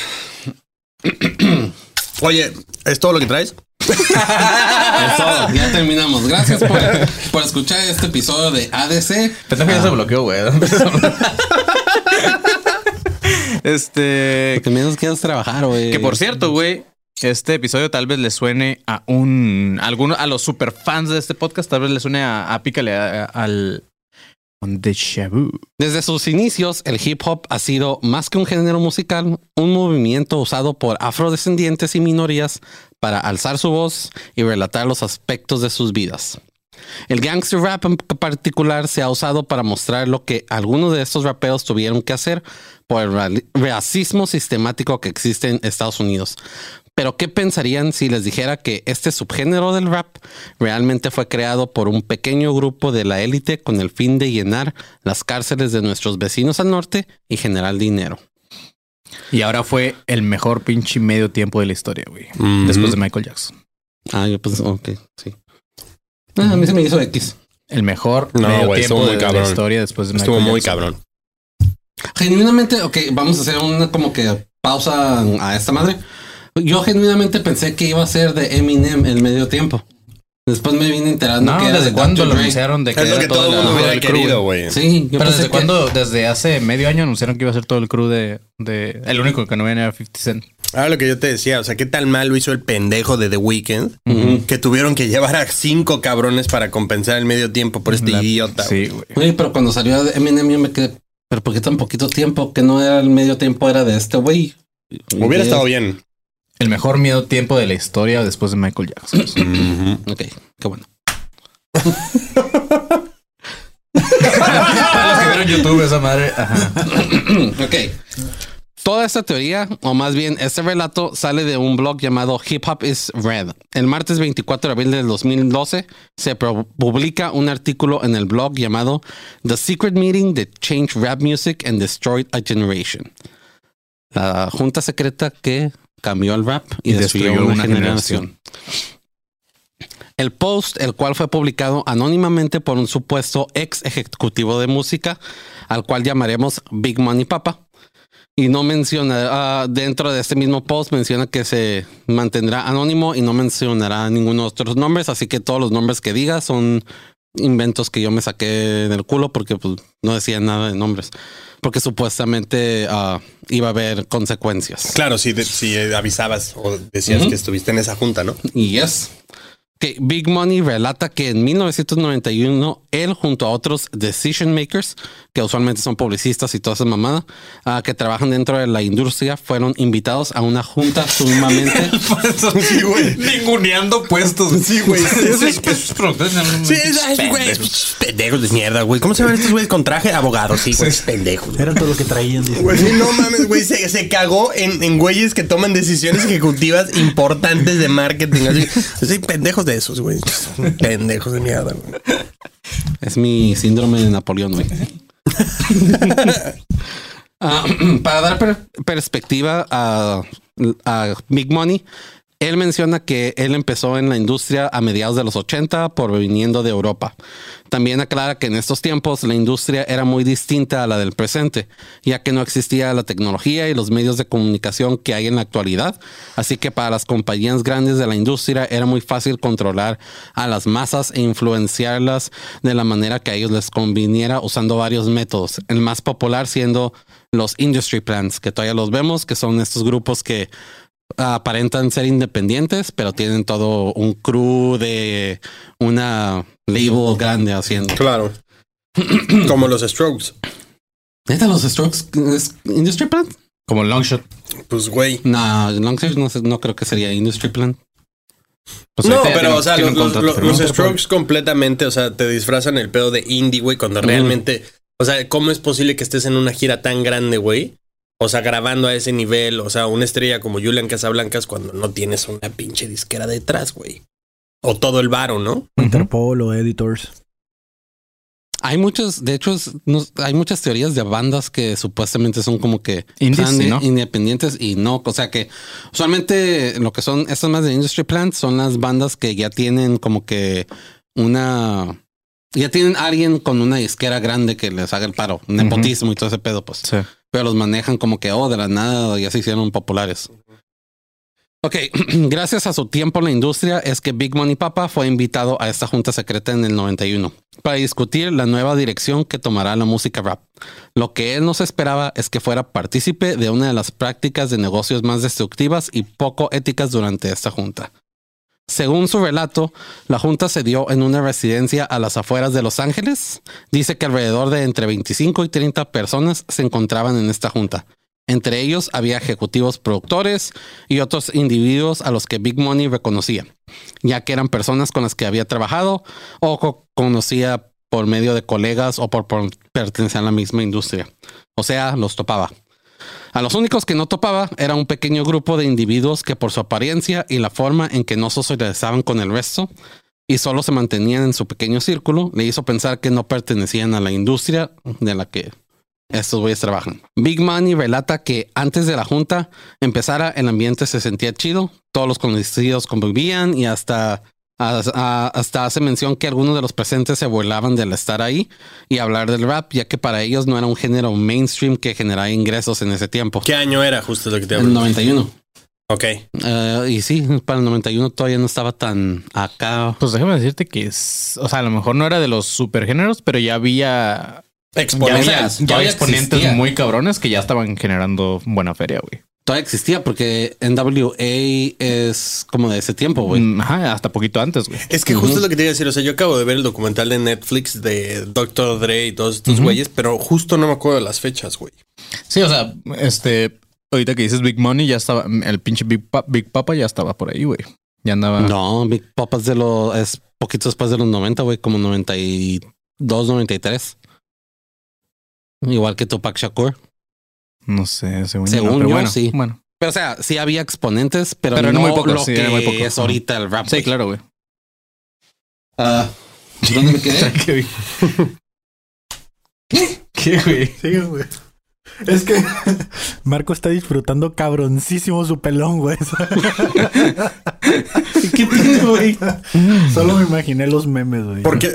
Oye, ¿es todo lo que traes? Es todo, ya terminamos. Gracias por escuchar este episodio de ADC. Pendejo ya se bloqueó, güey. Porque menos quieres trabajar, güey. Que por cierto, güey, este episodio tal vez le suene a a los super fans de este podcast, tal vez le suene a pícale al Déjà Vu. Desde sus inicios, el hip hop ha sido más que un género musical, un movimiento usado por afrodescendientes y minorías para alzar su voz y relatar los aspectos de sus vidas. El gangster rap en particular se ha usado para mostrar lo que algunos de estos raperos tuvieron que hacer por el racismo sistemático que existe en Estados Unidos. Pero ¿qué pensarían si les dijera que este subgénero del rap realmente fue creado por un pequeño grupo de la élite con el fin de llenar las cárceles de nuestros vecinos al norte y generar dinero? Y ahora fue el mejor pinche medio tiempo de la historia, güey. Después de Michael Jackson. Ah, yo pues, ok, sí. A mí se me hizo X. El mejor No, medio güey, tiempo estuvo muy de la cabrón. historia después de Michael Estuvo muy Jackson. cabrón. Genuinamente, ok, vamos a hacer una como que pausa a esta madre. Yo genuinamente pensé que iba a ser de Eminem el medio tiempo. Después me vine enterando No, que era ¿desde de cuándo Dr. lo Dre. anunciaron de que Es lo era que todo el la- mundo todo hubiera el crew, querido, güey? güey. Sí, yo Pero pensé ¿desde que... cuándo? Desde hace medio año anunciaron que iba a ser todo el crew de el único que no venía era 50 Cent. Ahora lo que yo te decía, o sea, ¿qué tal mal lo hizo el pendejo de The Weeknd? Que tuvieron que llevar a 5 cabrones para compensar el medio tiempo por este idiota. Sí, güey. Oye, pero cuando salió de Eminem yo me quedé... ¿Pero por qué tan poquito tiempo? Que no era el medio tiempo, era de este güey. Hubiera estado bien. El mejor medio tiempo de la historia después de Michael Jackson. Ok, qué bueno. Para los que vieron YouTube, esa madre. Ajá. Ok. Toda esta teoría, o más bien este relato, sale de un blog llamado Hip Hop is Red. El martes 24 de abril del 2012 se publica un artículo en el blog llamado The Secret Meeting That Changed Rap Music and Destroyed a Generation. La junta secreta que cambió el rap y destruyó una generación. El post, el cual fue publicado anónimamente por un supuesto ex ejecutivo de música, al cual llamaremos Big Money Papa. Y no menciona, dentro de este mismo post menciona que se mantendrá anónimo y no mencionará ninguno de otros nombres. Así que todos los nombres que diga son inventos que yo me saqué del culo porque pues, no decía nada de nombres. Porque supuestamente iba a haber consecuencias. Claro, si avisabas o decías que estuviste en esa junta, ¿no? Y que Big Money relata que en 1991 él junto a otros decision makers, que usualmente son publicistas y toda esa mamada, que trabajan dentro de la industria, fueron invitados a una junta sumamente... Sí, güey. Ninguneando puestos. Sí, güey. Sí, güey. Pendejos de mierda, güey. ¿Cómo se llaman estos güeyes con traje de abogado? Sí, güey. Pendejos. Era todo lo que traían. Güey, no mames, güey. Se cagó en güeyes que toman decisiones ejecutivas importantes de marketing. Así, pendejos de esos, güey. Pendejos de mierda, güey. Es mi síndrome de Napoleón, güey. Para dar perspectiva a Big Money, él menciona que él empezó en la industria a mediados de los 80 por viniendo de Europa. También aclara que en estos tiempos la industria era muy distinta a la del presente, ya que no existía la tecnología y los medios de comunicación que hay en la actualidad. Así que para las compañías grandes de la industria era muy fácil controlar a las masas e influenciarlas de la manera que a ellos les conviniera usando varios métodos. El más popular siendo los industry plants, que todavía los vemos, que son estos grupos que aparentan ser independientes, pero tienen todo un crew de una label grande haciendo. Claro. Como los Strokes. ¿Neta los Strokes es Industry Plant? Como Longshot. Pues, güey. No, Longshot no creo que sería Industry Plant. Pues no, pero, o sea, los Strokes completamente, o sea, te disfrazan el pedo de indie, güey, cuando realmente, o sea, ¿cómo es posible que estés en una gira tan grande, güey? O sea, grabando a ese nivel, o sea, una estrella como Julian Casablancas cuando no tienes una pinche disquera detrás, güey. O todo el varo, ¿no? Interpol o Editors. Hay muchos, de hecho, hay muchas teorías de bandas que supuestamente son como que indies, ¿no? Independientes y no. O sea que usualmente lo que son estas más de Industry Plant son las bandas que ya tienen como que ya tienen alguien con una disquera grande que les haga el paro, nepotismo y todo ese pedo, pues. Sí. Pero los manejan como que, de la nada ya se hicieron populares. Ok, gracias a su tiempo en la industria es que Big Money Papa fue invitado a esta junta secreta en el 91 para discutir la nueva dirección que tomará la música rap. Lo que él no se esperaba es que fuera partícipe de una de las prácticas de negocios más destructivas y poco éticas durante esta junta. Según su relato, la junta se dio en una residencia a las afueras de Los Ángeles. Dice que alrededor de entre 25 y 30 personas se encontraban en esta junta. Entre ellos había ejecutivos productores y otros individuos a los que Big Money reconocía, ya que eran personas con las que había trabajado o conocía por medio de colegas o por pertenecer a la misma industria. O sea, los topaba. A los únicos que no topaba era un pequeño grupo de individuos que por su apariencia y la forma en que no socializaban con el resto y solo se mantenían en su pequeño círculo, le hizo pensar que no pertenecían a la industria de la que estos güeyes trabajan. Big Money relata que antes de la junta empezara, el ambiente se sentía chido, todos los conocidos convivían y hasta hace mención que algunos de los presentes se burlaban del estar ahí y hablar del rap, ya que para ellos no era un género mainstream que generaba ingresos en ese tiempo. ¿Qué año era justo lo que te hablo? El 91. Ok. Y sí, para el 91 todavía no estaba tan acá. Pues déjame decirte que o sea, a lo mejor no era de los supergéneros, pero ya había exponentes, ya exponentes muy cabrones que ya estaban generando buena feria, güey. Todavía existía porque NWA es como de ese tiempo, güey. Ajá, hasta poquito antes, güey. Es que justo es lo que te iba a decir. O sea, yo acabo de ver el documental de Netflix de Dr. Dre y todos estos güeyes, pero justo no me acuerdo de las fechas, güey. Sí, o sea, ahorita que dices Big Money, ya estaba, el pinche Big Papa ya estaba por ahí, güey. Ya andaba. No, Big Papa es poquito después de los 90, güey, como 92, 93. Igual que Tupac Shakur. No sé, según yo, bueno, sí. Bueno. Pero o sea, sí había exponentes, pero no muy poco, lo sí, que muy poco. es ahorita el rap. Sí, wey. Claro, güey. ¿Dónde me quedé? ¿Qué, güey? Sí, güey. Es que Marco está disfrutando cabroncísimo su pelón, güey. ¿Qué tiene, güey? Solo me imaginé los memes, güey. Porque...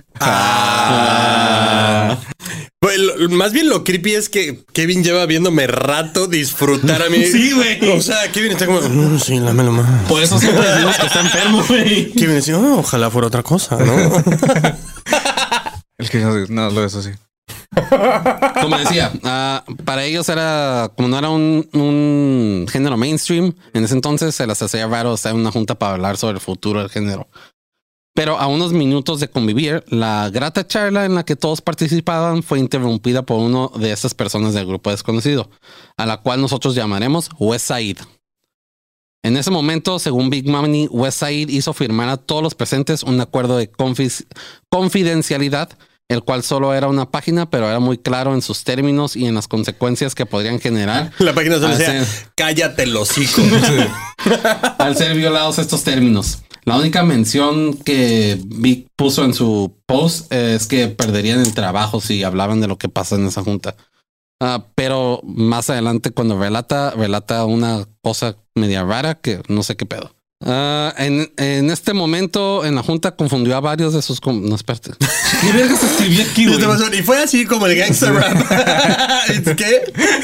Pues, más bien lo creepy es que Kevin lleva viéndome rato disfrutar a mí. Sí, güey. O sea, Kevin está como... "No, sí, lámelo más". Por eso siempre decimos que está enfermo, güey. Kevin decía, "Oh, ojalá fuera otra cosa, ¿no?" El que no lo es así. Como decía, para ellos era, como no era un género mainstream, en ese entonces se les hacía raro estar en una junta para hablar sobre el futuro del género. Pero a unos minutos de convivir, la grata charla en la que todos participaban fue interrumpida por uno de estas personas del grupo desconocido, a la cual nosotros llamaremos West Side. En ese momento, según Big Money, West Side hizo firmar a todos los presentes un acuerdo de confidencialidad, el cual solo era una página, pero era muy claro en sus términos y en las consecuencias que podrían generar. La página solo decía, cállate el hocico. Al ser violados estos términos. La única mención que Vic puso en su post es que perderían el trabajo si hablaban de lo que pasa en esa junta. Pero más adelante, cuando relata una cosa media rara que no sé qué pedo. En este momento, en la junta confundió a varios de sus... No, espérate. ¿Qué vergas escribí aquí, güey? Y fue así como el gangster rap. ¿Qué?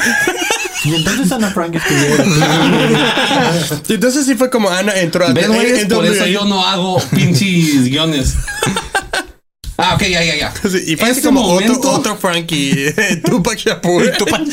Y entonces Ana Frank escribió. Y entonces sí fue como Ana entró a... Por eso yo no hago pinches guiones. Ok, ya. Sí, y fue así como otro Frankie. Tupac Shakur.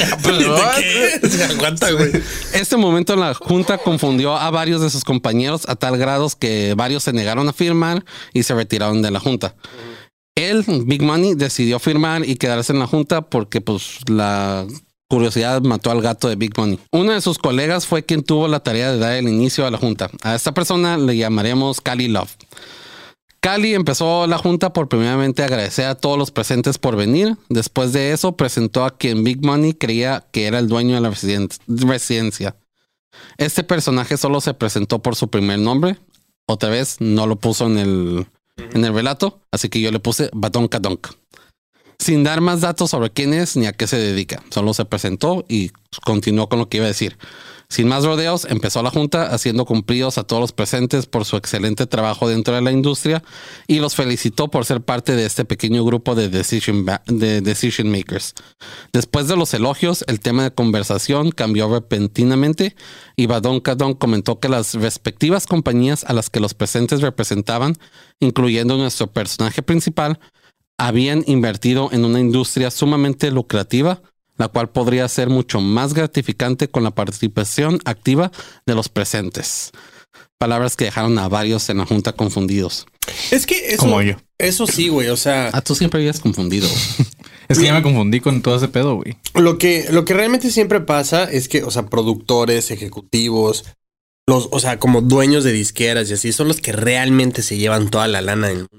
¿Qué? Se aguanta, güey. Este momento la junta confundió a varios de sus compañeros a tal grado que varios se negaron a firmar y se retiraron de la junta. Él, Big Money, decidió firmar y quedarse en la junta porque pues la curiosidad mató al gato de Big Money. Uno de sus colegas fue quien tuvo la tarea de dar el inicio a la junta. A esta persona le llamaremos Cali Love. Cali empezó la junta por primeramente agradecer a todos los presentes por venir. Después de eso presentó a quien Big Money creía que era el dueño de la residencia. Este personaje solo se presentó por su primer nombre. Otra vez no lo puso en el relato, así que yo le puse Badonka Donk. Sin dar más datos sobre quién es ni a qué se dedica. Solo se presentó y continuó con lo que iba a decir. Sin más rodeos, empezó la junta haciendo cumplidos a todos los presentes por su excelente trabajo dentro de la industria y los felicitó por ser parte de este pequeño grupo de decision makers. Después de los elogios, el tema de conversación cambió repentinamente y Badonka Donk comentó que las respectivas compañías a las que los presentes representaban, incluyendo nuestro personaje principal, habían invertido en una industria sumamente lucrativa, la cual podría ser mucho más gratificante con la participación activa de los presentes. Palabras que dejaron a varios en la junta confundidos. Es que eso... Como yo. Eso sí, güey, o sea... Tú siempre habías confundido. Es que ya me confundí con todo ese pedo, güey. Lo que realmente siempre pasa es que, o sea, productores, ejecutivos, o sea, como dueños de disqueras y así, son los que realmente se llevan toda la lana en...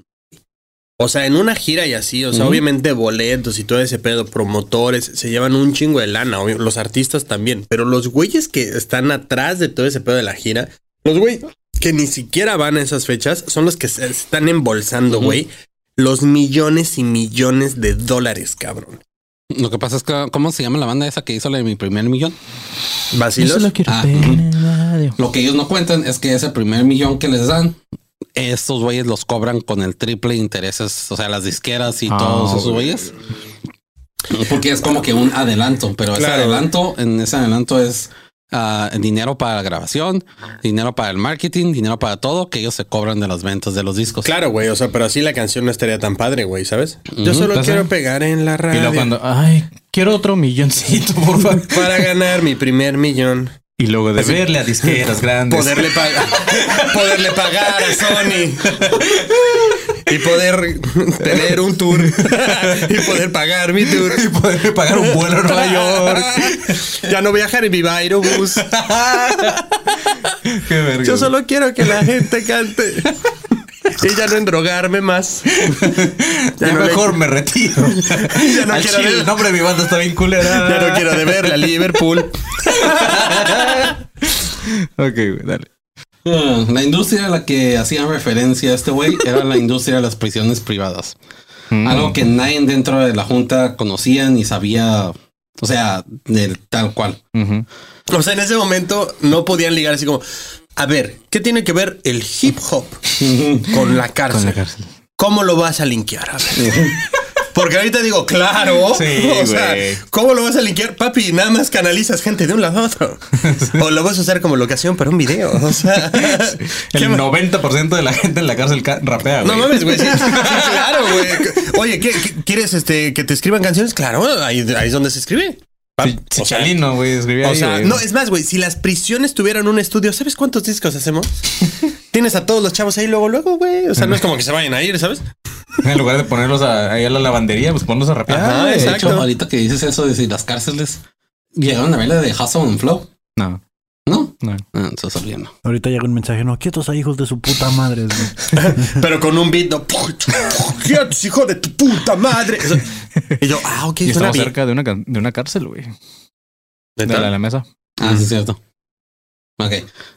O sea, en una gira y así, o sea, obviamente boletos y todo ese pedo, promotores, se llevan un chingo de lana, los artistas también, pero los güeyes que están atrás de todo ese pedo de la gira, los güeyes que ni siquiera van a esas fechas, son los que se están embolsando, güey, los millones y millones de dólares, cabrón. Lo que pasa es que, ¿cómo se llama la banda esa que hizo la de mi primer millón? ¿Vacilos? Lo que ellos no cuentan es que ese primer millón que les dan, estos güeyes los cobran con el triple de intereses, o sea, las disqueras y todos esos güeyes. Porque es como que un adelanto, pero claro, ese adelanto es dinero para la grabación, dinero para el marketing, dinero para todo, que ellos se cobran de las ventas de los discos. Claro, güey, o sea, pero así la canción no estaría tan padre, güey, ¿sabes? Yo solo quiero pegar en la radio. Y luego cuando, quiero otro milloncito, por favor. Para ganar mi primer millón. Y luego de verle a disqueras grandes. Poderle pagar a Sony. Y poder tener un tour. Y poder pagar mi tour. Y poder pagar un vuelo a Nueva York. Ya no viajar en mi Aerobús. Qué verga. Yo solo quiero que la gente cante. Y ya no endrogarme más. Ya mejor me retiro. Ya no quiero el nombre de mi banda está bien culera. Ya no quiero deberle a Liverpool. Ok, güey, dale. La industria a la que hacían referencia a este güey era la industria de las prisiones privadas. Algo que nadie dentro de la junta conocía ni sabía O sea, del tal cual. Ujú. O sea, en ese momento no podían ligar así como, a ver, ¿qué tiene que ver el hip hop con la cárcel? Con la cárcel. ¿Cómo lo vas a linkear? A ver. Porque ahorita digo, claro. Sí, o sea, güey. ¿cómo lo vas a linkear? Papi, nada más canalizas gente de un lado a otro. O lo vas a usar como locación para un video. O sea, El ¿qué más? 90% de la gente en la cárcel rapea, güey. No mames, güey. Sí, claro, güey. Oye, ¿quieres que te escriban canciones? Claro, ahí es donde se escribe. Sí, O sea, Chalino, güey, escribía O ahí, sea, güey. no, es más, güey, si las prisiones tuvieran un estudio, ¿sabes cuántos discos hacemos? Tienes a todos los chavos ahí luego, güey. O sea, no es como que se vayan a ir, ¿sabes? En lugar de ponerlos ahí a la lavandería, pues ponlos a rapear. Ajá, De exacto. hecho, ahorita que dices eso de si las cárceles llegaron a ver la de Hustle and Flow, No, ¿no? no. Entonces olvidando. Ahorita llega un mensaje, no, quietos ahí, hijos de su puta madre. güey. Pero con un beat, ¿no? ¡Quietos, hijo de tu puta madre! Y yo, ok, Y suena estamos bien. cerca de una cárcel, güey. De ¿Neta? la mesa. Ah, sí, es cierto. Ok.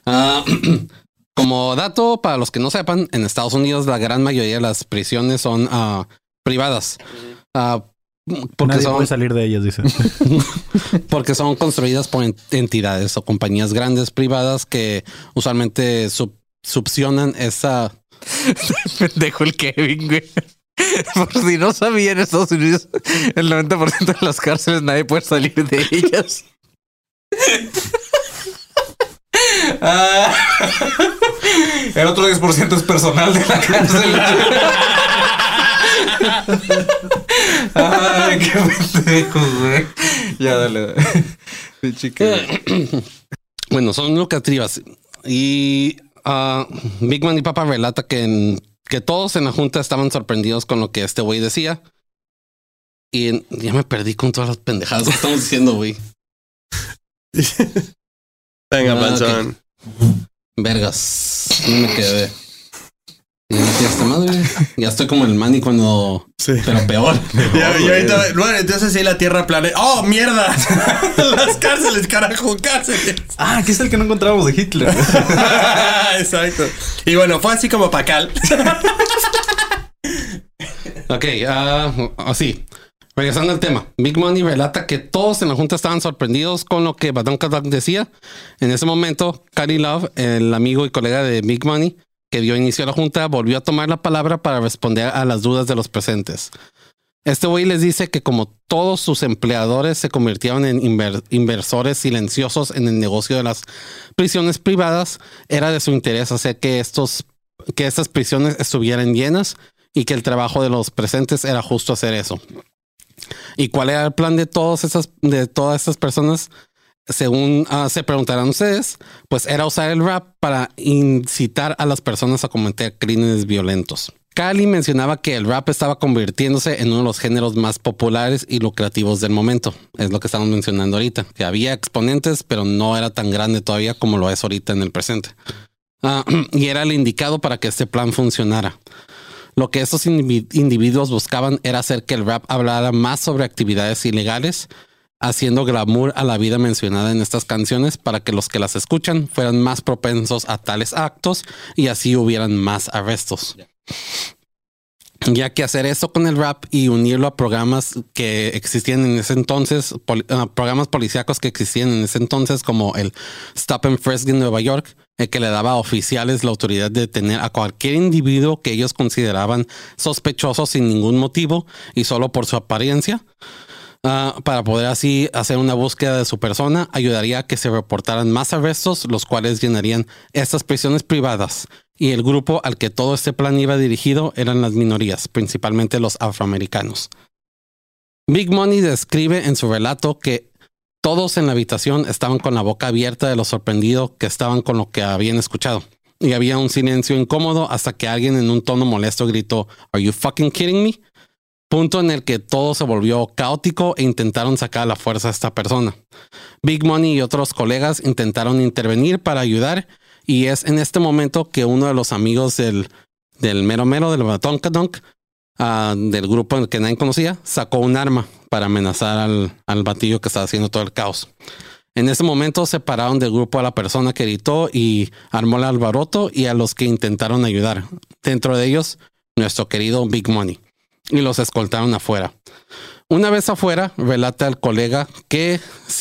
Como dato, para los que no sepan, en Estados Unidos la gran mayoría de las prisiones son privadas. Porque Nadie son, puede salir de ellas, dice. porque son construidas por entidades o compañías grandes privadas que usualmente succionan esa... Pendejo el Kevin, güey. Por si no sabía, en Estados Unidos el 90% de las cárceles nadie puede salir de ellas. El otro 10% es personal de la cárcel. Ay, qué pendejo, güey. Ya, dale. Chica. Bueno, son lucrativas. Y Big Man y Papa relata que todos en la junta estaban sorprendidos con lo que este güey decía. Y ya me perdí con todas las pendejadas que estamos diciendo, güey. Venga, Ah, panzón. Vergas. No me quedé. Y ya metí esta madre. Ya estoy como el Manny cuando... Sí. Pero peor. Y ahorita, bueno, entonces sí la tierra plana. ¡Oh, mierda! Las cárceles, carajo, cárceles. Ah, que es el que no encontrábamos de Hitler. Exacto. Y bueno, fue así como Pacal. Ok, así. Regresando al tema, Big Money relata que todos en la junta estaban sorprendidos con lo que Badonkadonk decía. En ese momento, Cary Love, el amigo y colega de Big Money, que dio inicio a la junta, volvió a tomar la palabra para responder a las dudas de los presentes. Este güey les dice que como todos sus empleadores se convirtieron en inversores silenciosos en el negocio de las prisiones privadas, era de su interés hacer que estas prisiones estuvieran llenas y que el trabajo de los presentes era justo hacer eso. ¿Y cuál era el plan de todas estas personas? Según se preguntarán ustedes, pues era usar el rap para incitar a las personas a cometer crímenes violentos. Cali mencionaba que el rap estaba convirtiéndose en uno de los géneros más populares y lucrativos del momento. Es lo que estamos mencionando ahorita, que había exponentes, pero no era tan grande todavía como lo es ahorita en el presente. Y era el indicado para que este plan funcionara. Lo que estos individuos buscaban era hacer que el rap hablara más sobre actividades ilegales, haciendo glamour a la vida mencionada en estas canciones para que los que las escuchan fueran más propensos a tales actos y así hubieran más arrestos. Ya que hacer eso con el rap y unirlo a programas que existían en ese entonces, programas policíacos que existían en ese entonces, como el Stop and Frisk en Nueva York, el que le daba a oficiales la autoridad de detener a cualquier individuo que ellos consideraban sospechoso sin ningún motivo y solo por su apariencia. Para poder así hacer una búsqueda de su persona, ayudaría a que se reportaran más arrestos, los cuales llenarían estas prisiones privadas. Y el grupo al que todo este plan iba dirigido eran las minorías, principalmente los afroamericanos. Big Money describe en su relato que todos en la habitación estaban con la boca abierta de lo sorprendido que estaban con lo que habían escuchado. Y había un silencio incómodo hasta que alguien en un tono molesto gritó, "Are you fucking kidding me?" Punto en el que todo se volvió caótico e intentaron sacar a la fuerza a esta persona. Big Money y otros colegas intentaron intervenir para ayudar y es en este momento que uno de los amigos del mero mero, del Badonkadonk, del grupo en el que nadie conocía, sacó un arma para amenazar al batillo que estaba haciendo todo el caos. En ese momento separaron del grupo a la persona que gritó y armó el alboroto y a los que intentaron ayudar. Dentro de ellos, nuestro querido Big Money. Y los escoltaron afuera. Una vez afuera, relata el colega que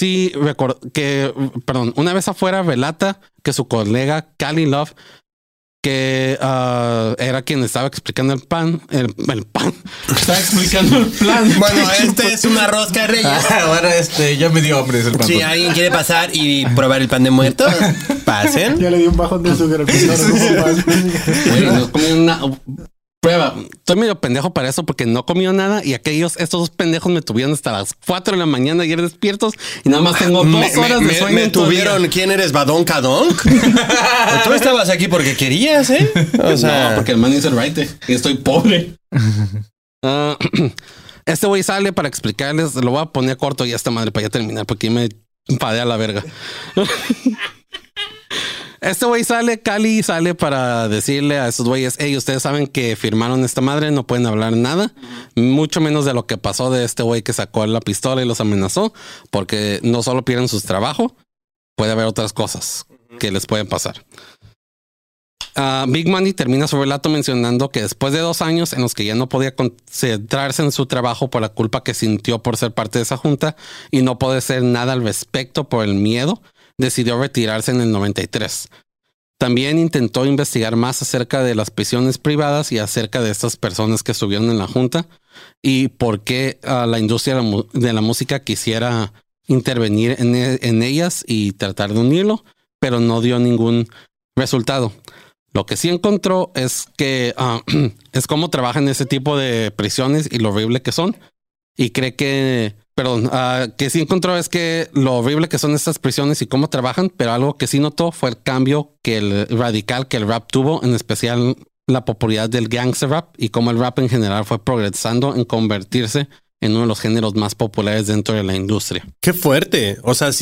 relata que su colega Cali Love, que era quien estaba explicando el pan. Estaba explicando el plan. Bueno, es una rosca de Reyes. Bueno, ya me dio hambre el pan. Si alguien quiere pasar y probar el pan de muerto, pasen. Ya le di un bajón de azúcar. Güey, no comí una prueba. Estoy medio pendejo para eso porque no comió nada y estos dos pendejos me tuvieron hasta las 4 de la mañana ayer despiertos y nada más tengo 2 horas de sueño. Me tuvieron. ¿Quién eres, Badón Cadón? Tú estabas aquí porque querías, ¿eh? O sea, no, porque el man hizo el right y estoy pobre. Este güey sale para explicarles. Lo voy a poner corto y esta madre para ya terminar porque me enfadé a la verga. Este güey Cali sale para decirle a esos güeyes, hey, ustedes saben que firmaron esta madre, no pueden hablar nada, mucho menos de lo que pasó de este güey que sacó la pistola y los amenazó, porque no solo pierden su trabajo, puede haber otras cosas que les pueden pasar. Big Money termina su relato mencionando que después de 2 años en los que ya no podía concentrarse en su trabajo por la culpa que sintió por ser parte de esa junta y no poder hacer nada al respecto por el miedo, decidió retirarse en el 93. También intentó investigar más acerca de las prisiones privadas y acerca de estas personas que estuvieron en la junta y por qué la industria de la música quisiera intervenir en ellas y tratar de unirlo, pero no dio ningún resultado. Lo que sí encontró es que es cómo trabajan ese tipo de prisiones y lo horrible que son. Y cree que... que sí encontró es que lo horrible que son estas prisiones y cómo trabajan, pero algo que sí notó fue el cambio radical que el rap tuvo, en especial la popularidad del gangster rap y cómo el rap en general fue progresando en convertirse en uno de los géneros más populares dentro de la industria. Qué fuerte. O sea,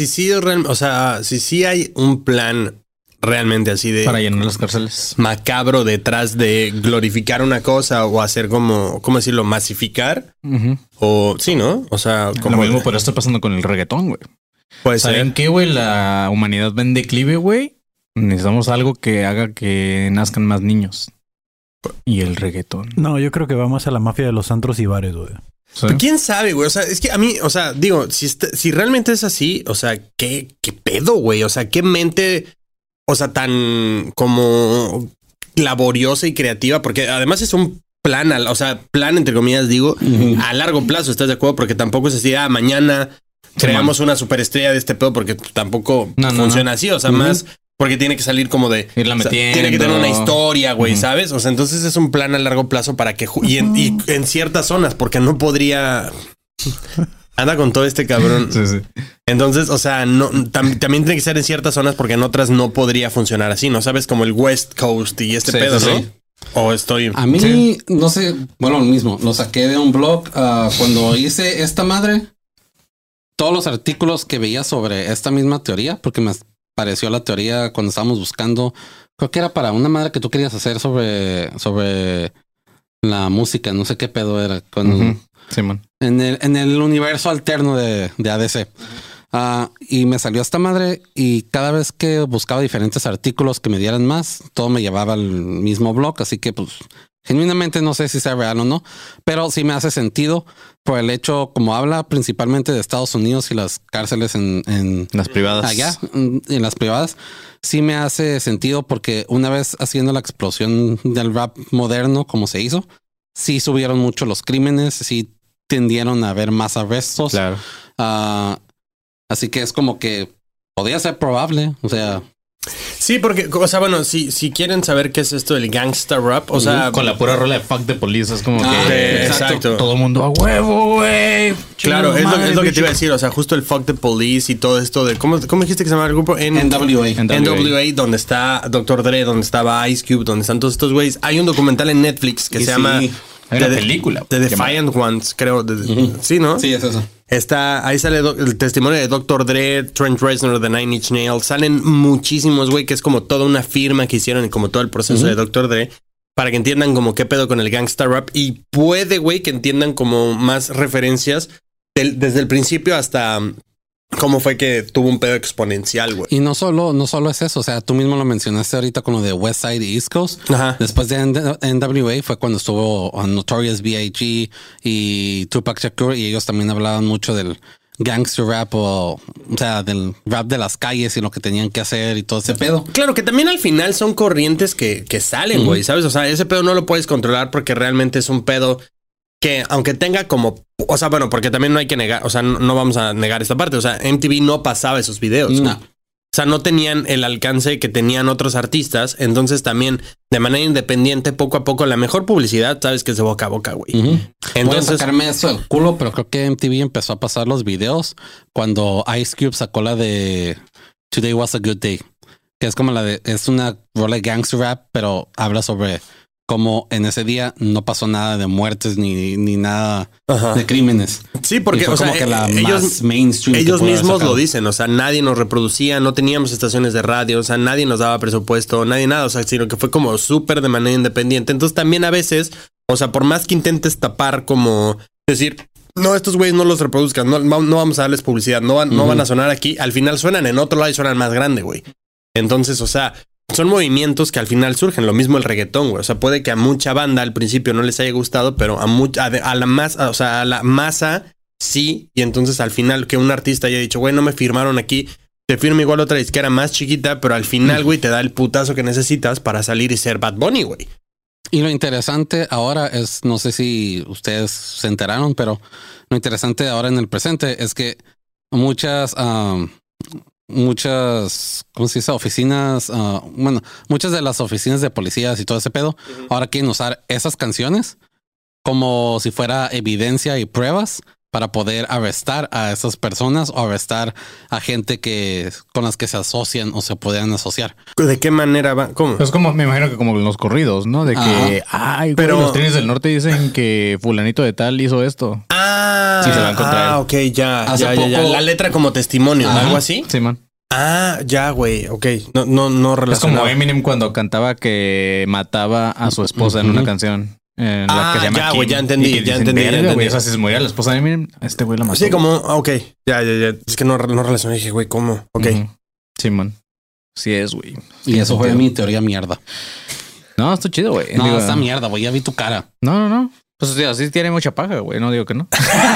si hay un plan realmente así de... para llenar las cárceles. Macabro detrás de glorificar una cosa o hacer como, ¿cómo decirlo? Masificar. O sí, ¿no? O sea, como... Lo mismo podría estar pasando con el reggaetón, güey. Pues ¿Saben qué, güey? La humanidad va en declive, güey. Necesitamos algo que haga que nazcan más niños. Y el reggaetón. No, yo creo que va más a la mafia de los antros y bares, güey. ¿Sí? ¿Quién sabe, güey? O sea, es que a mí, o sea, digo, si realmente es así, o sea, ¿qué pedo, güey? O sea, ¿qué mente... O sea, tan como laboriosa y creativa, porque además es un plan, plan entre comillas, digo, a largo plazo, ¿estás de acuerdo? Porque tampoco es así, mañana creamos una superestrella de este pedo, porque tampoco funciona así, o sea, más porque tiene que salir como de... irla metiendo. Tiene que tener una historia, güey, ¿sabes? O sea, entonces es un plan a largo plazo para que... Y en ciertas zonas, porque no podría... Anda con todo este cabrón. Sí. Entonces, o sea, también tiene que ser en ciertas zonas porque en otras no podría funcionar así, ¿no? ¿Sabes? Como el West Coast y este pedo, ¿no? Sí. O estoy... A mí, no sé, bueno, lo mismo. Lo saqué de un blog cuando hice esta madre. Todos los artículos que veía sobre esta misma teoría, porque me pareció la teoría cuando estábamos buscando, creo que era para una madre que tú querías hacer sobre la música, no sé qué pedo era. Sí, man. En el universo alterno de ADC. Y me salió esta madre y cada vez que buscaba diferentes artículos que me dieran más, todo me llevaba al mismo blog. Así que pues genuinamente no sé si sea real o no, pero sí me hace sentido por el hecho, como habla principalmente de Estados Unidos y las cárceles en las privadas. Allá, en las privadas. Sí me hace sentido porque una vez haciendo la explosión del rap moderno como se hizo, sí subieron mucho los crímenes, sí tendieron a haber más arrestos. Claro. Así que es como que podría ser probable. O sea, sí, porque, o sea, bueno, si quieren saber qué es esto del gangsta rap, o sea, con la pura rola de Fuck the Police, es como que exacto. Todo el mundo a huevo, güey. Claro, es lo que te iba a decir. O sea, justo el Fuck the Police y todo esto de ¿cómo dijiste que se llama el grupo? NWA, donde está Dr. Dre, donde estaba Ice Cube, donde están todos estos güeyes. Hay un documental en Netflix que se llama hay una película. The Defiant Ones, creo. Sí, ¿no? Sí, es eso. Ahí sale el testimonio de Dr. Dre, Trent Reznor de Nine Inch Nails. Salen muchísimos, güey, que es como toda una firma que hicieron y como todo el proceso de Dr. Dre para que entiendan como qué pedo con el gangsta rap y puede, güey, que entiendan como más referencias desde el principio hasta cómo fue que tuvo un pedo exponencial, güey. Y no solo es eso. O sea, tú mismo lo mencionaste ahorita con lo de West Side y East Coast. Ajá. Después de NWA fue cuando estuvo Notorious B.I.G. y Tupac Shakur, y ellos también hablaban mucho del gangster rap o sea, del rap de las calles y lo que tenían que hacer y todo ese pedo. Claro que también al final son corrientes que salen, güey, ¿sabes? O sea, ese pedo no lo puedes controlar porque realmente es un pedo que aunque tenga como... O sea, bueno, porque también no hay que negar, o sea, no vamos a negar esta parte. O sea, MTV no pasaba esos videos. No. O sea, no tenían el alcance que tenían otros artistas. Entonces también, de manera independiente, poco a poco, la mejor publicidad, sabes que es de boca a boca, güey. Voy a Entonces, sacarme eso del culo, pero creo que MTV empezó a pasar los videos cuando Ice Cube sacó la de Today Was a Good Day, que es como es una rola de gangster rap, pero habla sobre cómo en ese día no pasó nada de muertes ni nada Ajá. de crímenes. sí, porque, Y fue o sea, como que la ellos, más mainstream que ellos pudo haber mismos sacado. lo dicen. O sea, nadie nos reproducía, no teníamos estaciones de radio, o sea, nadie nos daba presupuesto, nadie nada. O sea, sino que fue como súper de manera independiente. Entonces también a veces, o sea, por más que intentes tapar como decir, no, estos güeyes no los reproduzcan, no vamos a darles publicidad, no van a sonar aquí, al final suenan en otro lado y suenan más grande, güey. Entonces, o sea, son movimientos que al final surgen. Lo mismo el reggaetón, güey. O sea, puede que a mucha banda al principio no les haya gustado, pero a la masa sí. Y entonces al final que un artista haya dicho, güey, no me firmaron aquí, te firma igual otra disquera más chiquita, pero al final, güey, te da el putazo que necesitas para salir y ser Bad Bunny, güey. Y lo interesante ahora es, no sé si ustedes se enteraron, pero lo interesante ahora en el presente es que muchas, ¿cómo se dice? Oficinas, muchas de las oficinas de policías y todo ese pedo, ahora quieren usar esas canciones como si fuera evidencia y pruebas para poder arrestar a esas personas o arrestar a gente con las que se asocian o se podrían asociar. ¿De qué manera va? ¿Cómo? Es como, me imagino que como los corridos, ¿no? De que, ay, Pero- pero los trenes del norte dicen que fulanito de tal hizo esto. Sí, se va a encontrar. ok, ya. Hace Ya. poco- La letra como testimonio, Ajá. algo así. Sí, man. Ya, güey, ok. No Es relacionado. como Eminem cuando cantaba que mataba a su esposa en una canción. En la que se llama ya, güey, Kim, ya entendí, y que ya dicen, entendí, ya "Verga, güey, entendí". o sea, si se moría la esposa de Eminem, este güey la mató. Sí, como, ok. Ya. Es que no relacioné. Dije, güey, ¿cómo? Ok. Ujú. Sí, man. Sí es, güey. Y eso fue mi teoría mierda. No, está chido, güey. No, Digo, esta mierda, güey. Ya vi tu cara. No. Pues sí, así tiene mucha paja, güey. No digo que no.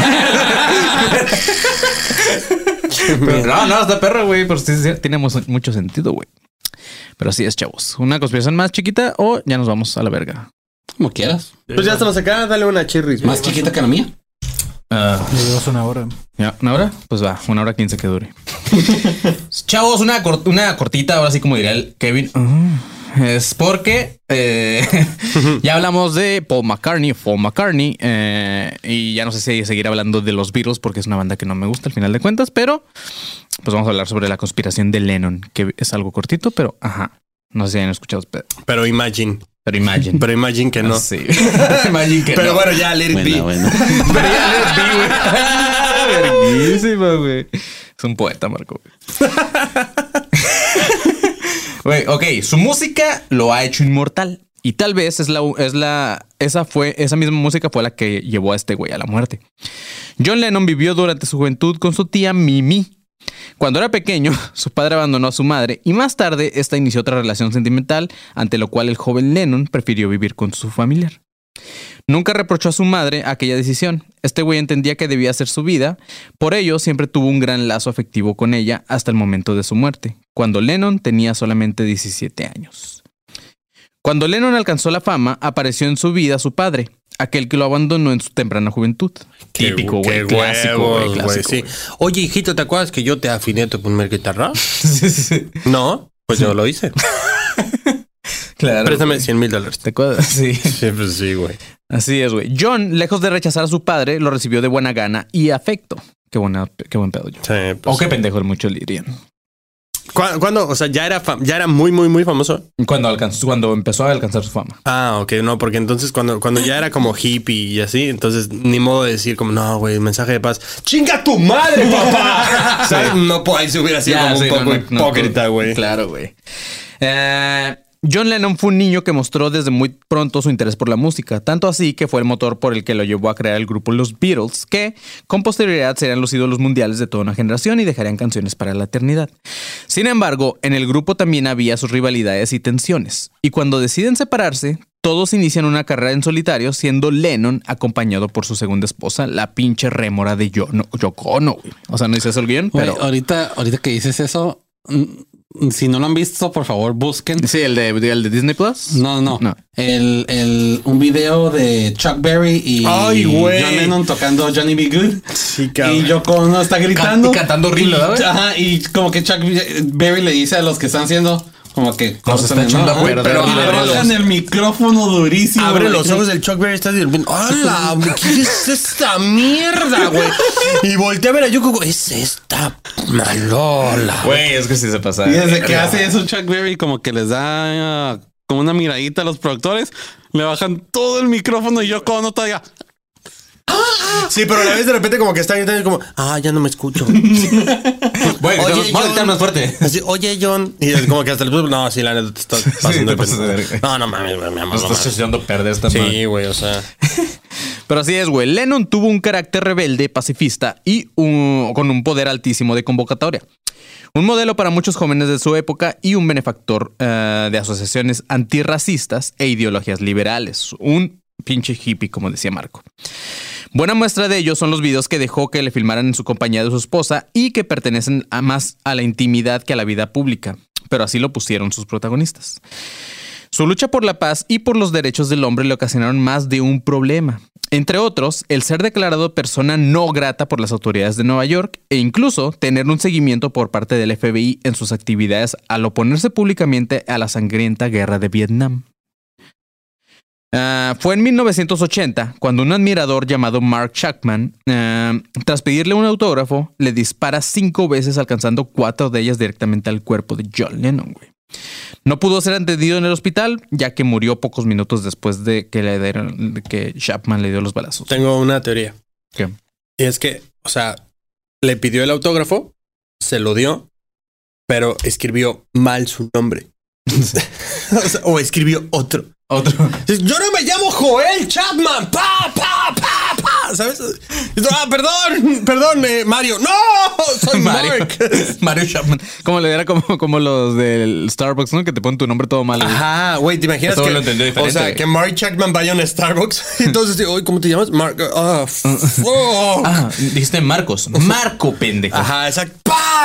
Pero no, está perro, güey. Pero sí tiene mucho sentido, güey. Pero así es, chavos. ¿Una conspiración más chiquita o ya nos vamos a la verga? Como quieras. Pues ya estamos acá. Dale una chirris. Más chiquita que la mía. Llevas una hora. ¿Ya? ¿Una hora? Pues va, 1:15 que dure. Chavos, una cortita, ahora sí como diría el Kevin. Es porque ya hablamos de Paul McCartney, y ya no sé si seguir hablando de los Beatles porque es una banda que no me gusta al final de cuentas, pero pues vamos a hablar sobre la conspiración de Lennon, que es algo cortito, pero no sé si hayan escuchado, Pero Imagine. pero Imagine. Pero Imagine que no. Sí. Imagine que Pero no. bueno, ya, let it be. Bueno. Pero ya les vi, güey. Verguísima, güey. Es un poeta, Marco. Güey, ok, su música lo ha hecho inmortal. Y tal vez esa misma música fue la que llevó a este güey a la muerte. John Lennon vivió durante su juventud con su tía Mimi. Cuando era pequeño, su padre abandonó a su madre y más tarde esta inició otra relación sentimental, ante lo cual el joven Lennon prefirió vivir con su familiar. Nunca reprochó a su madre aquella decisión. Este güey entendía que debía hacer su vida, por ello siempre tuvo un gran lazo afectivo con ella hasta el momento de su muerte, cuando Lennon tenía solamente 17 años. Cuando Lennon alcanzó la fama, apareció en su vida su padre, aquel que lo abandonó en su temprana juventud. Típico, güey, clásico, güey, clásico. Sí. Güey. Oye, hijito, ¿te acuerdas que yo te afiné tu primer guitarra? Sí. No, pues yo lo hice. Claro. Préstame güey. $100,000. ¿Te acuerdas? Sí. Sí, pues sí, güey. Así es, güey. John, lejos de rechazar a su padre, lo recibió de buena gana y afecto. Qué buen pedo, John. Sí, pues O qué pendejo, muchos dirían. ¿Cuándo? O sea, ya era muy, muy, muy famoso. Cuando empezó a alcanzar su fama. Ok, no, porque entonces cuando ya era como hippie y así, entonces ni modo de decir como, no, güey, mensaje de paz. ¡Chinga tu madre, papá! ¿Sabes? No puede subir así como un poco hipócrita, güey. Claro, güey. John Lennon fue un niño que mostró desde muy pronto su interés por la música, tanto así que fue el motor por el que lo llevó a crear el grupo Los Beatles, que con posterioridad serían los ídolos mundiales de toda una generación y dejarían canciones para la eternidad. Sin embargo, en el grupo también había sus rivalidades y tensiones, y cuando deciden separarse, todos inician una carrera en solitario, siendo Lennon acompañado por su segunda esposa, la pinche rémora de Yoko Ono, güey. O sea, no dice eso el guión, Güey, pero... ahorita que dices eso, si no lo han visto, por favor, busquen. Sí, el de Disney Plus. No. Un video de Chuck Berry y Ay, güey. John Lennon tocando Johnny B. Good. Sí, cabrón. Y Yoko Ono está gritando. Cantando horrible, ¿verdad? Ajá, y como que Chuck Berry le dice a los que están haciendo, como que Nos está echando a perder. pero y le ábrelos. bajan el micrófono durísimo. Abre güey. los ojos del Chuck Berry, está diciendo, ¡hola! ¿Qué es esta mierda, güey? Y voltea a ver a Yoko, güey, es esta malola. Güey, es que sí se pasa. Y desde que hace eso Chuck Berry, como que les da como una miradita a los productores, le bajan todo el micrófono y Yoko Ono todavía. Sí, pero a la vez de repente como que está gritando como, ya no me escucho. Bueno, Oye, vamos a John. gritar más fuerte. Así, oye, John. Y es como que hasta el punto, no, sí, la neta te estás pasando te pasas de verga. No mames, güey, mi amor. Nos estás echando a perder esta madre. Sí, güey, o sea. Pero así es, güey. Lennon tuvo un carácter rebelde, pacifista y con un poder altísimo de convocatoria. Un modelo para muchos jóvenes de su época y un benefactor de asociaciones antirracistas e ideologías liberales. Un pinche hippie, como decía Marco. Buena muestra de ello son los videos que dejó que le filmaran en su compañía de su esposa y que pertenecen más a la intimidad que a la vida pública. Pero así lo pusieron sus protagonistas. Su lucha por la paz y por los derechos del hombre le ocasionaron más de un problema. Entre otros, el ser declarado persona no grata por las autoridades de Nueva York e incluso tener un seguimiento por parte del FBI en sus actividades al oponerse públicamente a la sangrienta guerra de Vietnam. Fue en 1980 cuando un admirador llamado Mark Chapman, tras pedirle un autógrafo, le dispara 5 veces, alcanzando 4 de ellas directamente al cuerpo de John Lennon, güey. No pudo ser atendido en el hospital, ya que murió pocos minutos después de que Chapman le dio los balazos. Tengo una teoría. ¿Qué? Y es que, o sea, le pidió el autógrafo, se lo dio, pero escribió mal su nombre. o escribió otro. Yo no me llamo Joel Chapman. ¿Sabes? Perdón, Mario. No, soy Mark. Mario Chapman. Como le era como los del Starbucks, ¿no? Que te ponen tu nombre todo mal. Ajá, güey, ¿te imaginas Eso que lo entendió diferente, o sea, güey. que Mark Chapman vaya a un Starbucks? Entonces, oye, ¿cómo te llamas? Mark. Fuck. Dijiste Marcos. Marco, pendejo. Ajá, exacto.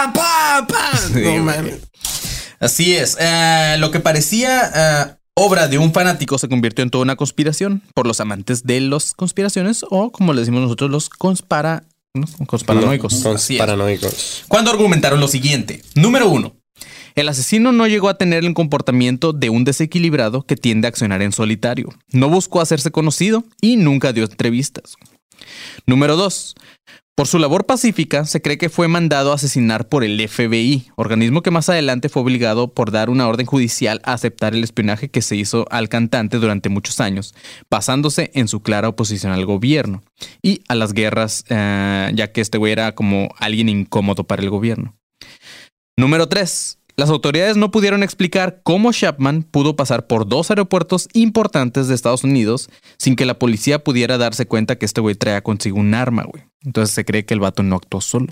Sí, No güey. mames. Así es. Lo que parecía obra de un fanático se convirtió en toda una conspiración por los amantes de las conspiraciones o, como le decimos nosotros, los conspiranoicos. Así es. Paranoicos. Cuando argumentaron lo siguiente. Número 1. El asesino no llegó a tener el comportamiento de un desequilibrado que tiende a accionar en solitario. No buscó hacerse conocido y nunca dio entrevistas. Número 2. Por su labor pacífica, se cree que fue mandado a asesinar por el FBI, organismo que más adelante fue obligado por dar una orden judicial a aceptar el espionaje que se hizo al cantante durante muchos años, basándose en su clara oposición al gobierno y a las guerras, ya que este güey era como alguien incómodo para el gobierno. Número 3. Las autoridades no pudieron explicar cómo Chapman pudo pasar por 2 aeropuertos importantes de Estados Unidos sin que la policía pudiera darse cuenta que este güey traía consigo un arma, güey. Entonces se cree que el vato no actuó solo.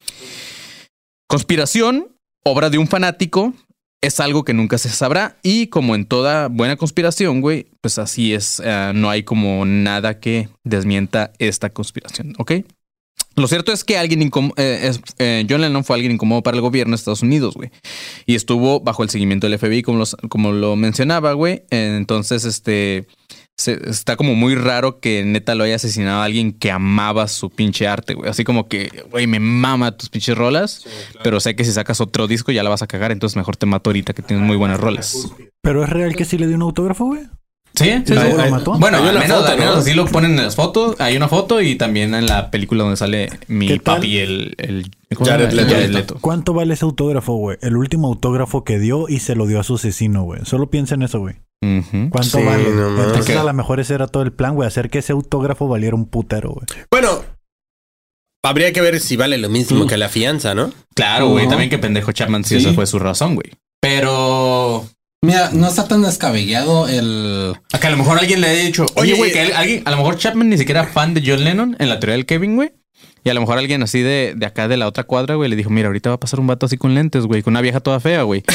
Conspiración, obra de un fanático, es algo que nunca se sabrá y como en toda buena conspiración, güey, pues así es. No hay como nada que desmienta esta conspiración, ¿ok? Lo cierto es que John Lennon fue alguien incómodo para el gobierno de Estados Unidos, güey. Y estuvo bajo el seguimiento del FBI, como lo mencionaba, güey. Entonces, está como muy raro que neta lo haya asesinado a alguien que amaba su pinche arte, güey. Así como que, güey, me mama tus pinches rolas, sí, claro. Pero sé que si sacas otro disco ya la vas a cagar, entonces mejor te mato ahorita que tienes muy buenas rolas. ¿Pero es real que sí le dio un autógrafo, güey? ¿Sí? ¿Lo mató? Bueno, hay al una menos, foto, al menos ¿no? así lo ponen en las fotos. Hay una foto y también en la película donde sale mi papi, el Jared Leto. ¿Cuánto vale ese autógrafo, güey? El último autógrafo que dio y se lo dio a su asesino, güey. Solo piensa en eso, güey. Uh-huh. ¿Cuánto Sí, vale? no mames. Entonces ¿Qué? a lo mejor ese era todo el plan, güey. Hacer que ese autógrafo valiera un putero, güey. Bueno, habría que ver si vale lo mismo que la fianza, ¿no? Claro, güey. También que pendejo Chapman si Sí. esa fue su razón, güey. Pero... Mira, no está tan descabellado el... A que a lo mejor alguien le haya dicho, oye, güey, que alguien, a lo mejor Chapman ni siquiera era fan de John Lennon en la teoría del Kevin, güey. Y a lo mejor alguien así de acá de la otra cuadra, güey, le dijo, mira, ahorita va a pasar un vato así con lentes, güey, con una vieja toda fea, güey.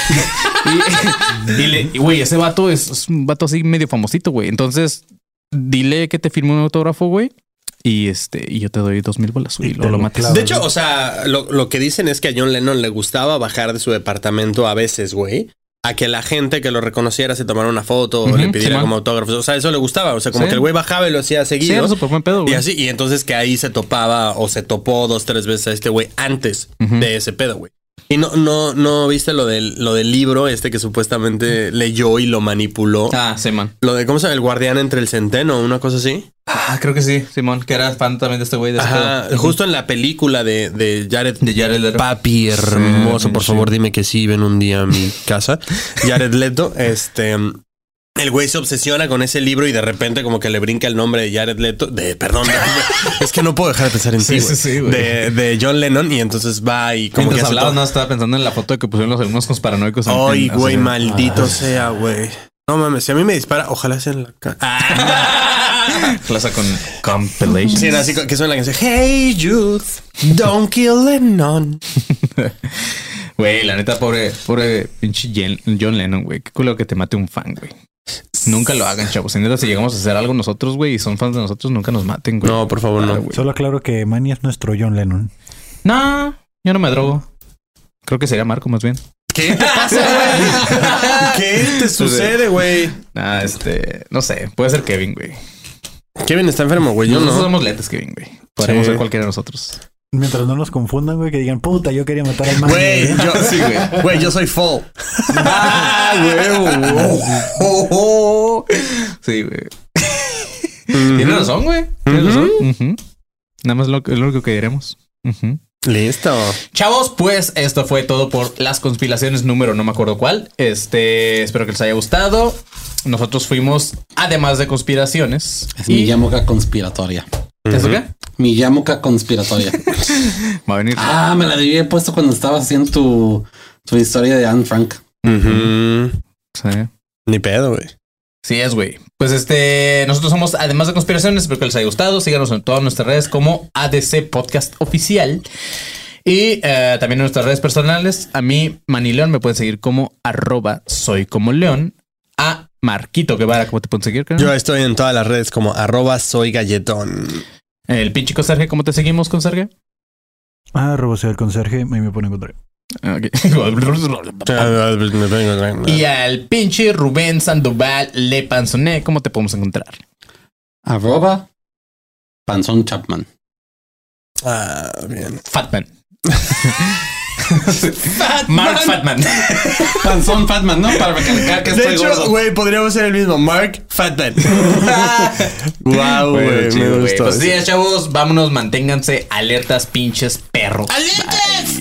y güey, ese vato es un vato así medio famosito, güey. Entonces, dile que te firme un autógrafo, güey. Y yo te doy 2,000 bolas, güey. Y lo mates. De hecho, o sea, lo que dicen es que a John Lennon le gustaba bajar de su departamento a veces, güey. A que la gente que lo reconociera se tomara una foto o le pidiera como autógrafos. O sea, eso le gustaba. O sea, como que el güey bajaba y lo hacía seguido. Sí, era súper buen pedo, güey. Y así, y entonces que ahí se topaba o se topó 2-3 veces a este güey antes de ese pedo, güey. Y no viste lo del libro que supuestamente leyó y lo manipuló. Ah, sí, man. Lo de, ¿cómo se llama? El guardián entre el centeno, una cosa así. Ah, creo que sí, Simón, que era fan también de este güey. Ajá, justo en la película de Jared Leto. Papi hermoso, Sí, por favor, dime que sí, ven un día a mi casa. Jared Leto, el güey se obsesiona con ese libro y de repente como que le brinca el nombre de Jared Leto, perdón, es que no puedo dejar de pensar en ti, güey. De John Lennon, y entonces va y como mientras que hablaba, no estaba pensando en la foto que pusieron los alumnos con paranoicos. Ay, güey, maldito sea, güey. No mames, si a mí me dispara, ojalá sea en la cara. Plaza con compilations. Sí, así que suena la canción Hey Youth, don't kill Lennon. Güey, la neta, pobre pinche John Lennon, güey. Qué culo que te mate un fan, güey. Nunca lo hagan, chavos. Si neta, si llegamos a hacer algo nosotros, güey, y son fans de nosotros, nunca nos maten, güey. No, por favor, no. Güey. Solo aclaro que Manny es nuestro John Lennon. No, yo no me drogo. Creo que sería Marco más bien. ¿Qué te pasa, güey? ¿Qué te sucede, güey? Nah, no sé. Puede ser Kevin, güey. Kevin está enfermo, güey. Yo Nosotros no. somos lentes, Kevin, güey. Podríamos ser cualquiera de nosotros. Mientras no nos confundan, güey, que digan, puta, yo quería matar al Manny. Güey, sí, güey. Güey, yo soy Fall. Sí, güey. Tienes razón, güey. Tienes razón. Nada más es lo único que diremos. Listo. Chavos, pues esto fue todo por las conspiraciones número no me acuerdo cuál. Espero que les haya gustado. Nosotros fuimos, además de conspiraciones. Es mi Yamuka conspiratoria. ¿Eso qué? Mi Yamuka conspiratoria. Va a venir. Ah, me la había puesto cuando estabas haciendo tu historia de Anne Frank. Sí. Ni pedo, güey. Sí es, güey. Pues nosotros somos, además de conspiraciones, espero que les haya gustado. Síganos en todas nuestras redes como ADC Podcast Oficial. Y también en nuestras redes personales. A mí, Manny León, me pueden seguir como @soycomoleón. A Marquito Guevara, ¿cómo te pueden seguir, carnal? Yo estoy en todas las redes como @soygalletón. El pinche conserje, ¿cómo te seguimos, conserje? Robocea el conserje, ahí me pone contra. Okay. Y al pinche Rubén Sandoval Le Panzoné, ¿cómo te podemos encontrar? @Panzón Chapman. Bien. Fatman. Mark Fatman. Panzón Fatman, ¿no? Para recalcar que estoy gordo. De hecho, güey, podríamos ser el mismo. Mark Fatman. Wow, güey. Chido, Me güey. gustó. Pues sí, chavos, vámonos, manténganse alertas, pinches perros. ¡Alertas!